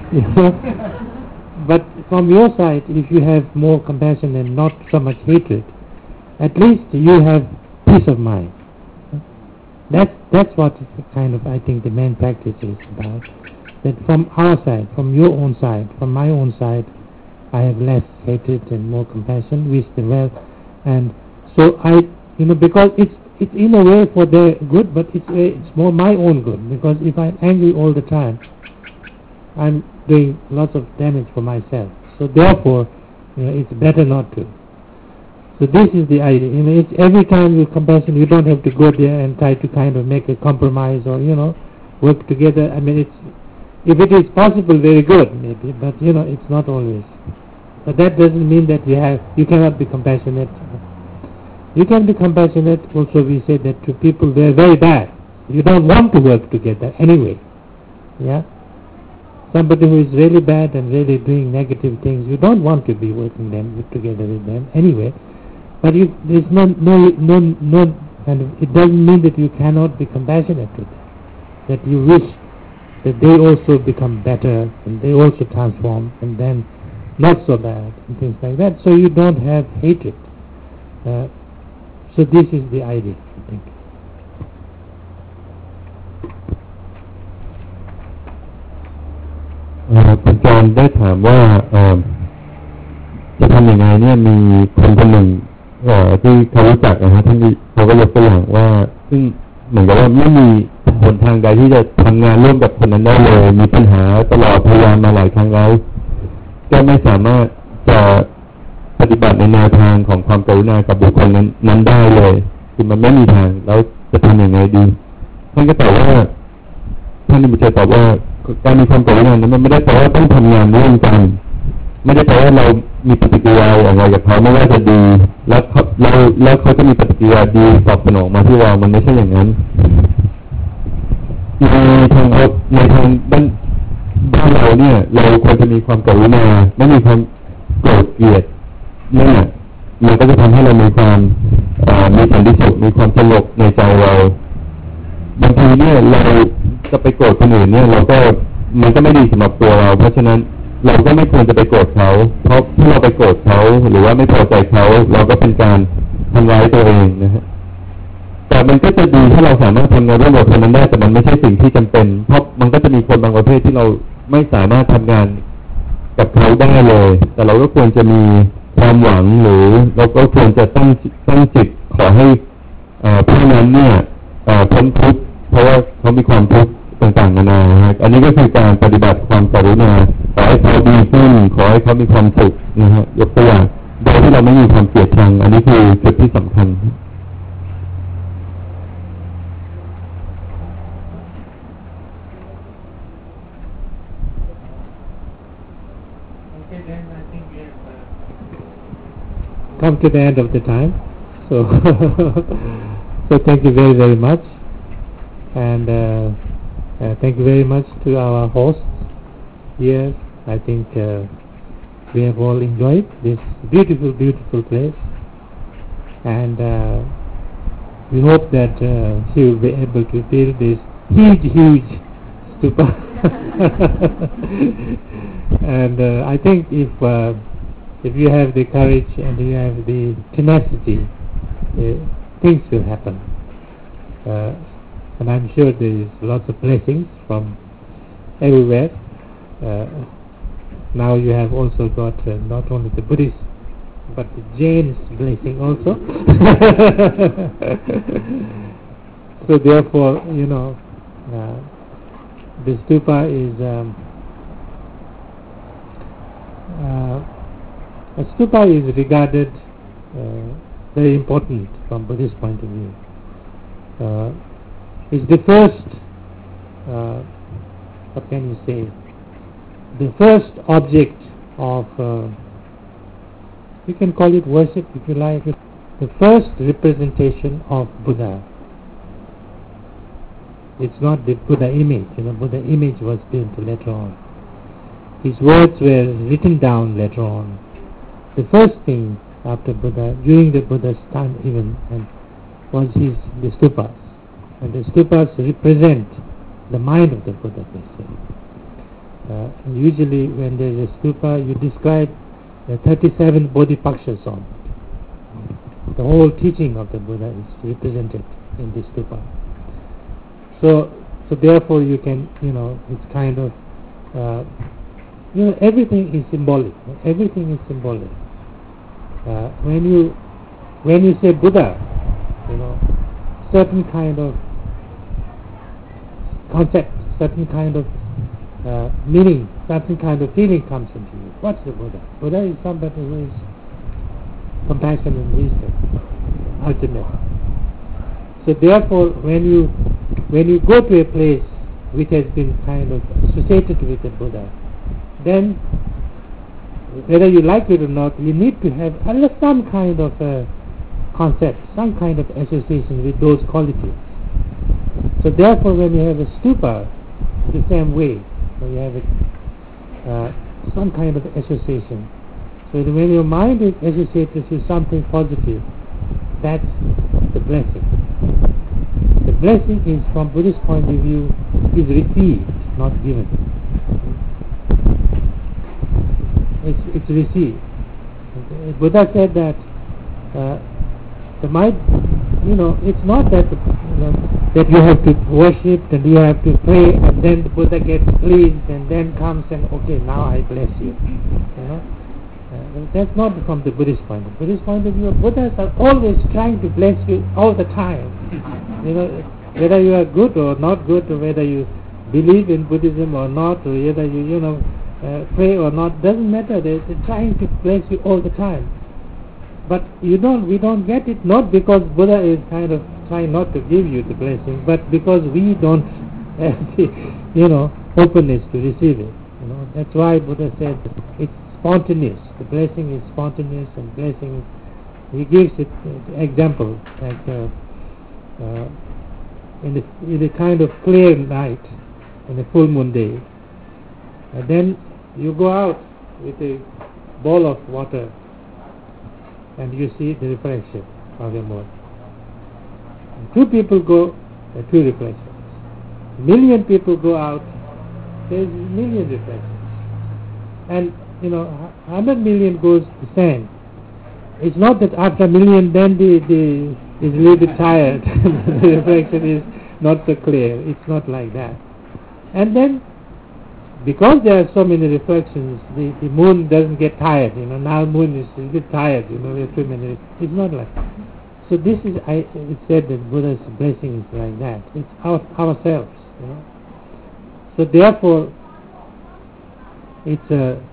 Speaker 1: But from your side, if you have more compassion and not so much hatred, at least you have peace of mind. That's what kind of I think the main practice is about. That from our side, from your own side, from my own side, I have less hatred and more compassion, wish them well, and so because it's in a way for their good, but it's more my own good, because if I'm angry all the time, I'm doing lots of damage for myself. So therefore, it's better not to. So this is the idea. It's every time with compassion, you don't have to go there and try to kind of make a compromise or work together. I mean, if it is possible, very good, maybe, but it's not always. But that doesn't mean that you cannot be compassionate. You can be compassionate. Also, we say that to people who are very bad, you don't want to work together anyway. Yeah. Somebody who is really bad and really doing negative things, you don't want to be working together with them anyway. But there's no kind of. It doesn't mean that you cannot be compassionate to them. That you wish that they also become better and they also transform and then not so bad and things like that. So you don't have hatred. So this is the idea, I think.
Speaker 3: คุณจรได้ถามว่าจะทำยังไงเนี่ยมีคนหนึ่งที่เขารู้จักนะฮะท่านเขาก็ยกตัวอย่างว่าซึ่งเหมือนกับว่าไม่มีหนทางใดที่จะทำงานร่วมกับคนนั้นได้เลยมีปัญหาตลอดพยายามมาหลายครั้งแล้วก็ไม่สามารถจะปฏิบัติในแนวทางของความกรุณากับบุคคลนั้นได้เลยคือมันไม่มีทางแล้วจะทำยังไงดีท่านก็ตอบว่าท่านนิมิตตอบว่าการมีความกรุณานั้นมันไม่ได้แปลว่าต้องทำงานร่วมกันไม่ได้แปลว่าเรามีปฏิกิริยาอย่างไรกับเขาไม่ว่าจะดีแล้วเขาจะมีปฏิกิริยาดีตอบสนองมาที่เรามันไม่ใช่อย่างนั้นในทางบ้านเราเนี่ยเราควรจะมีความกรุณาไม่มีความโกรธเกลียดนั่นแหละมันก็จะทำให้เรามีความมีสันติสุขมีความสงบในใจเราบางทีเนี่ยเราจะไปโกรธคนอื่นเนี่ยมันก็ไม่ดีสำหรับตัวเราเพราะฉะนั้นเราก็ไม่ควรจะไปโกรธเขาเพราะที่เราไปโกรธเขาหรือว่าไม่พอใจเขาเราก็เป็นการทำร้ายตัวเองนะฮะแต่มันก็จะดีถ้าเราสามารถทำงานร่วมกับคนนั้นได้แต่มันไม่ใช่สิ่งที่จำเป็นเพราะมันก็จะมีคนบางประเภทที่เราไม่สามารถทำงานกับเขาได้เลยแต่เราก็ควรจะมีความหวังหรือเราก็ควรจะตั้งจิตขอให้ผู้นั้นเนี่ยพ้นทุกข์เพราะว่าเขามีความทุกข์ต่างๆนานาครับอันนี้ก็คือการปฏิบัติความกรุณาขอให้เขาดีขึ้นขอให้เขามีความสุขนะฮะยกตัวอย่างโดยที่เราไม่มีความเกลียดชังอันนี้คือจุดที่สำคัญ
Speaker 1: come to the end of the time. So, so thank you very, very much. And thank you very much to our hosts here. I think we have all enjoyed this beautiful, beautiful place. And we hope that she will be able to build this huge, huge stupa. And I think if you have the courage and you have the tenacity, things will happen. And I'm sure there is lots of blessings from everywhere. Now you have also got not only the Buddhist but the Jain's blessing also. So therefore, you know, the stupa is a stupa is regarded very important from Buddhist point of view. It's the first, what can you say, the first object of, you can call it worship if you like, the first representation of Buddha. It's not the Buddha image, you know, Buddha image was built later on. His words were written down later on. The first thing after Buddha, during the Buddha's time even, was the stupas. And the stupas represent the mind of the Buddha, they say. Usually when there is a stupa, you describe the 37 bodhipakshas on it. The whole teaching of the Buddha is represented in the stupa. So therefore you can, you know, it's kind of, you know, everything is symbolic. Everything is symbolic. When you say Buddha, you know, certain kind of concept, certain kind of meaning, certain kind of feeling comes into you. What's the Buddha? Buddha is somebody who is compassion and wisdom, ultimate. So therefore, when you go to a place which has been kind of associated with the Buddha, then whether you like it or not, you need to have some kind of a concept, some kind of association with those qualities. So therefore, when you have a stupa, the same way, when you have some kind of association. So that when your mind is associated with something positive, that's the blessing. The blessing is, from Buddhist point of view, is received, not given. It's received. Buddha said that the mind, you know, it's not that that you have to worship and you have to pray and then the Buddha gets pleased and then comes and okay, now I bless you. You know, that's not from the Buddhist point of view. Buddhist point of view, Buddhas are always trying to bless you all the time. You know, whether you are good or not good, or whether you believe in Buddhism or not, or whether you pray or not, doesn't matter. They're trying to bless you all the time. But we don't get it, not because Buddha is kind of trying not to give you the blessing, but because we don't have the, openness to receive it. You know, that's why Buddha said it's spontaneous. The blessing is spontaneous, and blessing is, he gives it example like in the kind of clear night, in a full moon day, and then you go out with a bowl of water and you see the reflection of your moon. And two people go, two reflections. Million people go out, there's million reflections. And 100 million goes the same. It's not that after a million then the is a little bit tired. The reflection is not so clear. It's not like that. And then, because there are so many reflections, the moon doesn't get tired. Now moon is a bit tired. There are too many. It's not like that. So this is, it said that Buddha's blessing is like that. It's ourselves. So therefore, it's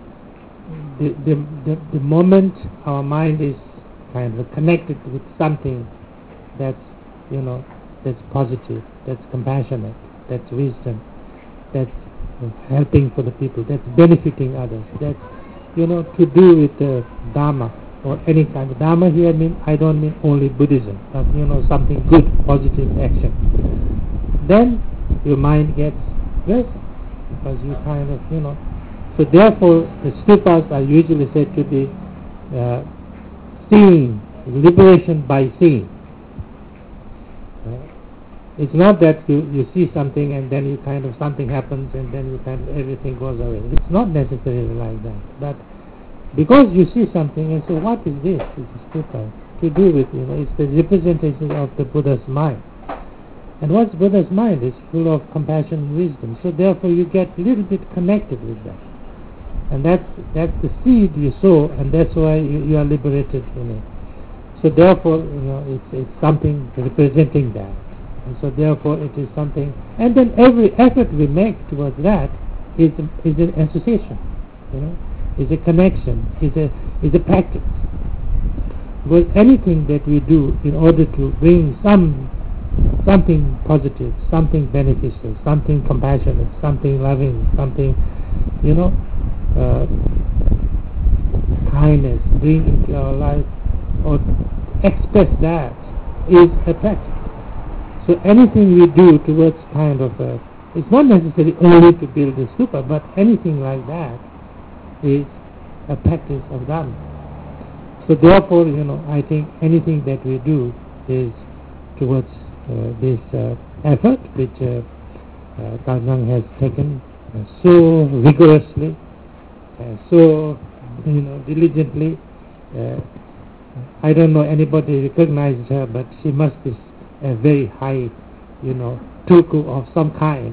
Speaker 1: the moment our mind is kind of connected with something that's that's positive, that's compassionate, that's wisdom, that's helping for the people, that's benefiting others, that's to do with the Dharma or any kind of Dharma here. I don't mean only Buddhism, but something good, positive action. Then your mind gets rest because you kind of So therefore, the stupas are usually said to be seeing, liberation by seeing. It's not that you see something and then you kind of something happens and then you kind of everything goes away. It's not necessarily like that. But because you see something and say, what is this? It's a stupa. To do with, it's the representation of the Buddha's mind. And what's Buddha's mind? It's full of compassion and wisdom. So therefore you get a little bit connected with that. And that's the seed you sow, and that's why you are liberated. So therefore, it's something representing that. And so therefore it is something. And then every effort we make towards that is an association. Is a connection. Is a practice. Because anything that we do in order to bring something positive, something beneficial, something compassionate, something loving, something, kindness, bring into our life, or express that, is a practice. So anything we do towards kind of it's not necessarily only to build a stupa, but anything like that is a practice of Dhamma. So therefore, I think anything that we do is towards this effort which Kazang has taken so rigorously, so diligently. I don't know anybody recognizes her, but she must be a very high, tulku of some kind.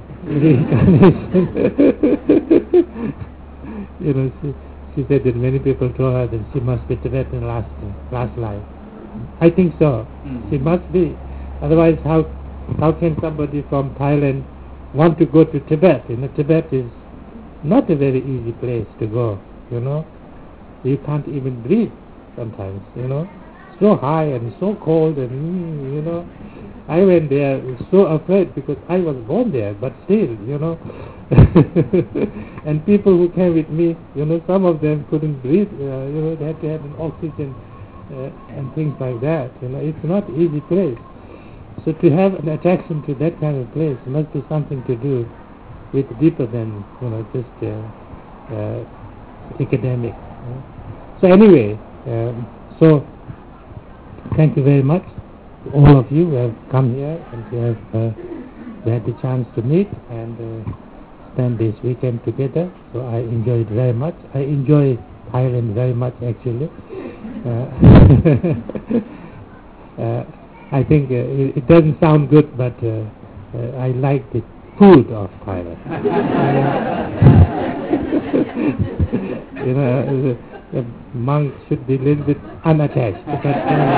Speaker 1: She said that many people told her that she must be Tibetan last life. I think so. She must be. Otherwise, how can somebody from Thailand want to go to Tibet? Tibet is not a very easy place to go. You can't even breathe sometimes. So high and so cold, and I went there so afraid because I was born there, but still, and people who came with me, some of them couldn't breathe. They had to have an oxygen and things like that. It's not an easy place. So to have an attraction to that kind of place must be something to do with deeper than just academic. So anyway, so thank you very much to all of you who have come here and who have had the chance to meet and spend this weekend together. So I enjoyed very much. I enjoy Thailand very much actually. I think it doesn't sound good, but I like the food of Thailand. A monk should be a little bit unattached. But,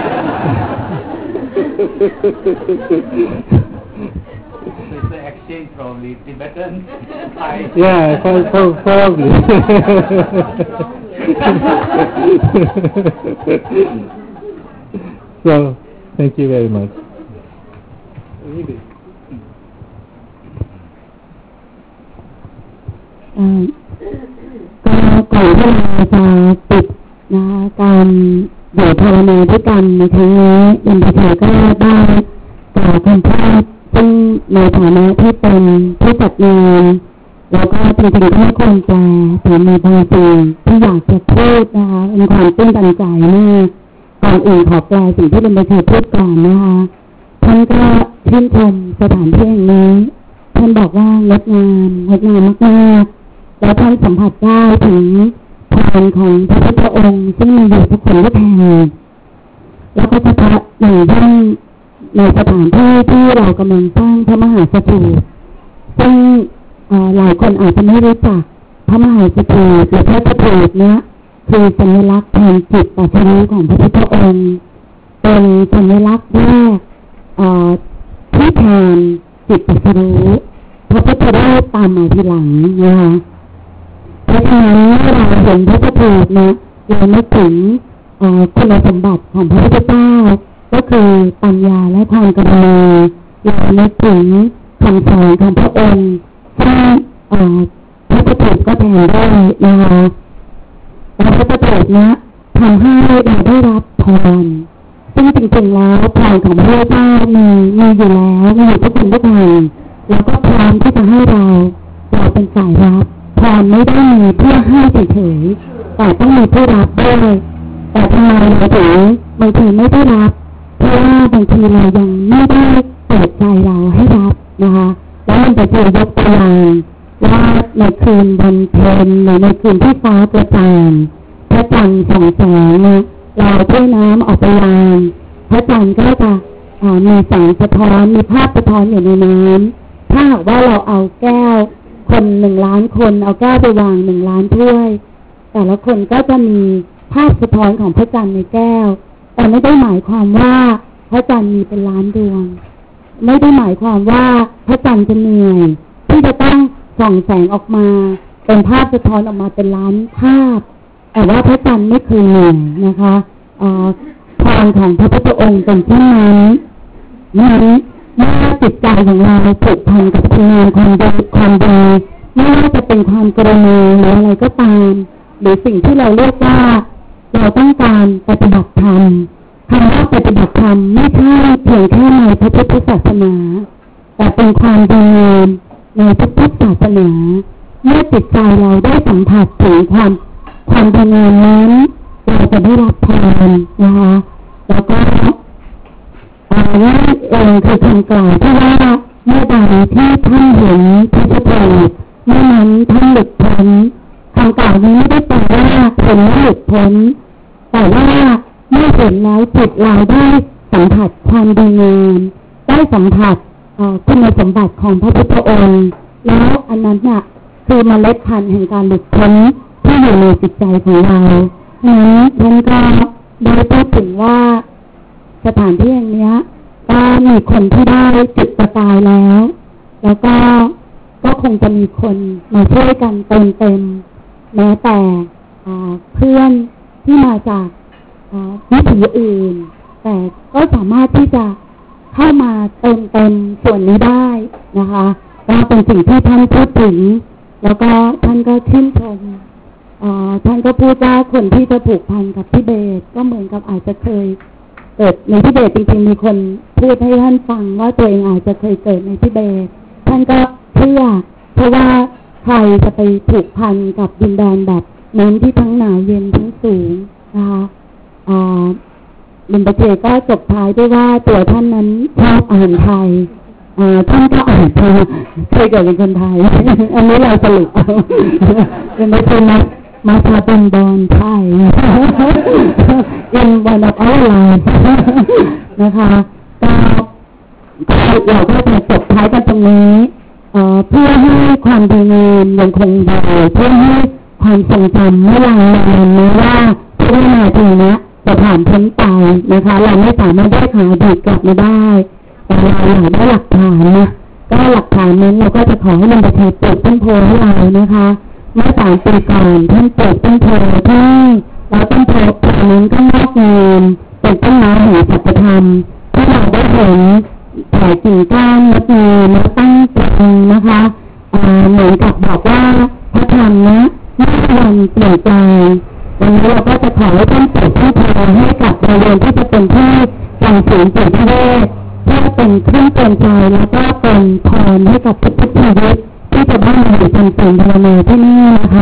Speaker 2: it's an exchange probably, Tibetan, Thai.
Speaker 1: Yeah, probably. So, thank you very much.
Speaker 4: ก่อนที่เราจะปิดการอยู่ภาวนาด้วยกันในครั้งนี้อินทเทก็ได้กล่าวคำพูดซึ่งในฐานะที่เป็นผู้จัดงานแล้วก็จริงๆก็ไม่ควรแปลแต่มีบางสิ่งที่อยากจะพูดนะคะเป็นความตื้นตันใจมากก่อนอื่นขอแปลสิ่งที่อินทเทพูดก่อนนะคะท่านก็ชื่นชมสถานที่แห่งนี้ท่านบอกว่างดงามมากๆแล้วท่านสัมผัสได้ถึงพลังของพระพุทธองค์ซึ่งมีอยู่ทุกคนทุกแห่งแล้วก็เฉพาะอย่างยิ่งในสถานที่ที่เรากำลังสร้างพระมหาสถูปซึ่งหลายคนอาจจะไม่รู้จักพระมหาสถูปหรือพระสถูปเนี้ยคือสัญลักษณ์แทนจิตตรัสรู้ของพระพุทธองค์เป็นสัญลักษณ์แรกที่แทนจิตตรัสรู้พระพุทธรูปตามมาทีหลังนะคะเพราะฉะนั้นเมื่อเราเห็นพระพุทธรูปนะเรานึกถึงคุณสมบัติของพระพุทธเจ้าก็คือปัญญาและความกรุณาเรานึกถึงคำสอนของพระองค์ซึ่งพระพุทธรูปก็แทนได้นะคะแล้วพระพุทธรูปนะทำให้เราได้รับพรซึ่งจริงๆแล้วพรของพระพุทธเจ้ามีอยู่แล้วมีทุกคนทุกคนแล้วก็พร้อมที่จะให้เราเป็นฝ่ายรับพรไม่ได้มีเพื่อให้เฉยๆแต่ต้องมีผู้รับด้วยแต่ทำไมเราถึงบางทีไม่ได้รับเพราะว่าบางทีเรายังไม่ได้เปิดใจเราให้รับนะคะแล้วมันจะเจอยกตัวอย่างว่าในคืนวันเพ็ญหรือในคืนที่ฟ้าประจ่างพระจันทร์ส่องแสงเนี่ยเราเทน้ำออกไปวางพระจันทร์ก็จะมีแสงสะท้อนมีภาพสะท้อนอยู่ในน้ำถ้าหากว่าเราเอาแก้วคน1 ล้านคนเอาแก้วไปวาง1 ล้านถ้วยแต่ละคนก็จะมีภาพสะท้อนของพระจันทร์ในแก้วแต่ไม่ได้หมายความว่าพระจันทร์มีเป็นล้านดวงไม่ได้หมายความว่าพระจันทร์จะเหนื่อยที่จะต้องส่องแสงออกมาเป็นภาพสะท้อนออกมาเป็นล้านภาพแต่ว่าพระจันทร์ไม่เคยเหนื่อยนะคะพรของพระพุทธองค์เป็นเช่นนั้นเมื่อจิตใจของเราผูกพันกับคุณงามความดีไม่ว่าจะเป็นความกรุณาหรืออะไรก็ตามหรือสิ่งที่เราเรียกว่าเราต้องการปฏิบัติธรรมคำว่าปฏิบัติธรรมไม่ใช่เพียงแค่ในพระพุทธศาสนาแต่เป็นความดีงามในทุกศาสนาเมื่อจิตใจเราได้สัมผัสถึงความดีงามนั้นเราจะได้รับพรนะคะแล้วก็นี่เองคือคำกล่าวที่ว่าเมื่อใดที่ท่านเห็นพระพุทธรูปเมื่อนั้นท่านหลุดพ้นคำกล่าวนี้ไม่ได้แปลว่าคนไม่หลุดพ้นแต่ว่าเมื่อเห็นแล้วจิตเราได้สัมผัสความดีงามได้สัมผัสคุณสมบัติของพระพุทธองค์แล้วอันนั้นน่ะคือเมล็ดพันธุ์แห่งการหลุดพ้นที่อยู่ในจิตใจของเรานั้นท่านก็ได้พูดถึงว่าสถานที่แห่งนี้ก็มีคนที่ได้จุดประกายแล้วก็คงจะมีคนมาช่วยกันเต็มแม้แต่เพื่อนที่มาจากวิถีอื่นแต่ก็สามารถที่จะเข้ามาเต็มส่วนนี้ได้นะคะก็เป็นสิ่งที่ท่านพูดถึงแล้วก็ท่านก็ชื่นชมท่านก็พูดว่าคนที่จะผูกพันกับทิเบตก็เหมือนกับอาจจะเคยเกิดในทิเบตจริงๆมีคนพูดให้ท่านฟังว่าตัวเองอาจจะเคยเกิดในทิเบตท่านก็เชื่อเพราะว่าใครจะไปผูกพันกับดินแดนแบบนั้นที่ทั้งหนาวเย็นทั้งสูงนะคะลิมปะเชก็จบท้ายด้วยว่าตัวท่านนั้นชอบอาหารไทยท่านก็อาจจะเคยเกิดเป็นคนไทยอันนี้เราสรุปเอาเป็นไม่ใช่มาชาเป็นบอลไทย in one of our lives นะคะก็เราก็จะจบท้ายกันตรงนี้เพื่อให้ความดีงามยังคงอยู่เพื่อให้ความทรงจำไม่ลางนานไม่ว่าทุกนาทีนี้จะผ่านพ้นไปนะคะเราไม่สามารถได้หาอดีตกลับมาได้แต่เราอยากได้หลักฐานนะก็หลักฐานนั้นเราก็จะขอให้ลิมปะเชปลูกต้นโพให้เรานะคะเมื่อ3 ปีก่อนท่านปลูกต้นโพที่แล้วต้นโพนั้นก็งอกงามเป็นต้นไม้แห่งสัจธรรมที่เราได้เห็นแผ่กิ่งก้านงดงามและตั้งตรงนะคะเหมือนกับบอกว่าพระธรรมนะไม่มีวันเปลี่ยนแปลงวันนี้เราก็จะขอให้ท่านปลูกต้นโพให้กับโรงเรียนที่จะเป็นที่การศูนย์จิตเวชเพื่อเป็นเครื่องเตือนใจแล้วก็เป็นพรให้กับทุกชีวิตที่จะได้มาอยู่เป็นสิ่งภาวนาที่นี่นะคะ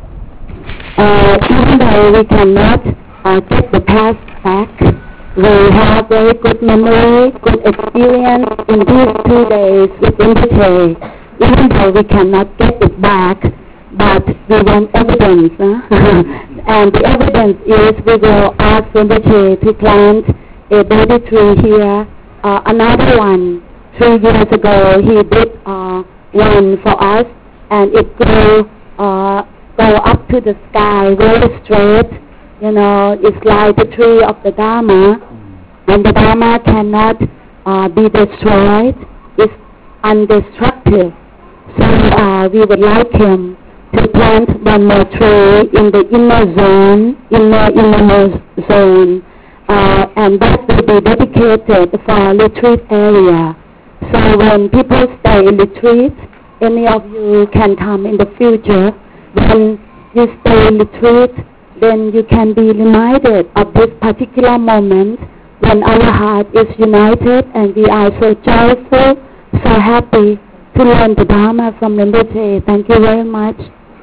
Speaker 4: even though we cannot get the past back we have very good memory good experience in these 2 days with Rinpoche even though we cannot get it back but we want evidence and the evidence is we will ask Rinpoche to plant a Bodhi tree here another one 3 years ago. He did one for us, and it go up to the sky very straight. You know, it's like the tree of the Dharma, and the Dharma cannot be destroyed. It's undestructible. So we would like him to plant one more tree in the innermost zone, and that will be dedicated for retreat area. So when people stay in retreat, any of you can come in the future. When you stay in retreat, then you can be reminded of this particular moment when our heart is united and we are so joyful, so happy to learn the Dharma from Rinpoche. Thank you very much.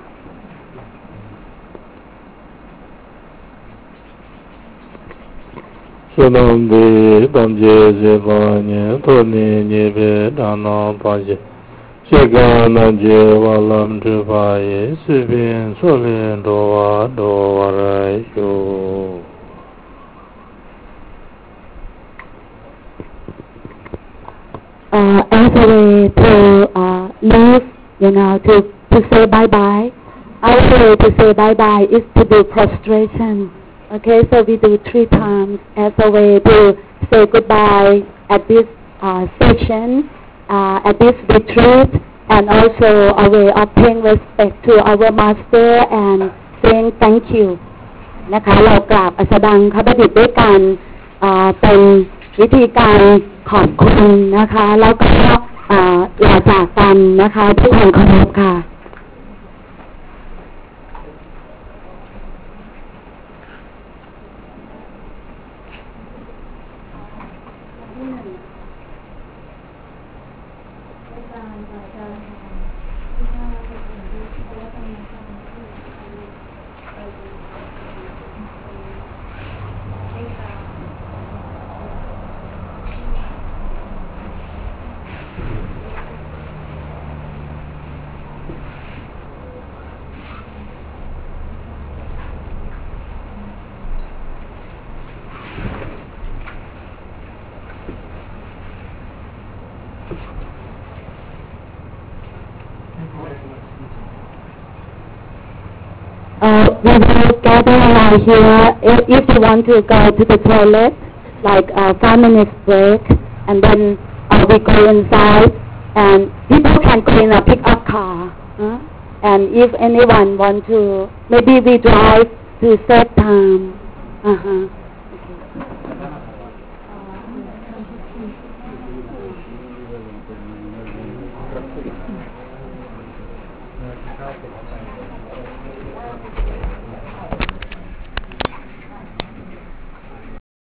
Speaker 1: Sunambi Damje Zebanye Toni Nyebe Dana Paje Shekana Je Walam Tupaye Sibin Solin Dowa Rayo.
Speaker 4: As a way to leave, you know, to say bye-bye, our way to say bye-bye is to do prostration. Okay, so we do 3 times as a way to say goodbye at this session, at this retreat, and also a way of paying respect to our master and saying thank you. นะคะเรากราบอัสดังคบดิษฐ์ด้วยกันเป็นวิธีการขอบคุณนะคะแล้วก็ลาจากกันนะคะด้วยความเคารพค่ะWe will gather around here. If you want to go to the toilet, like 5 minutes break, and then we go inside, and people can go in a pickup car. And if anyone want to, maybe we drive to save time. Okay.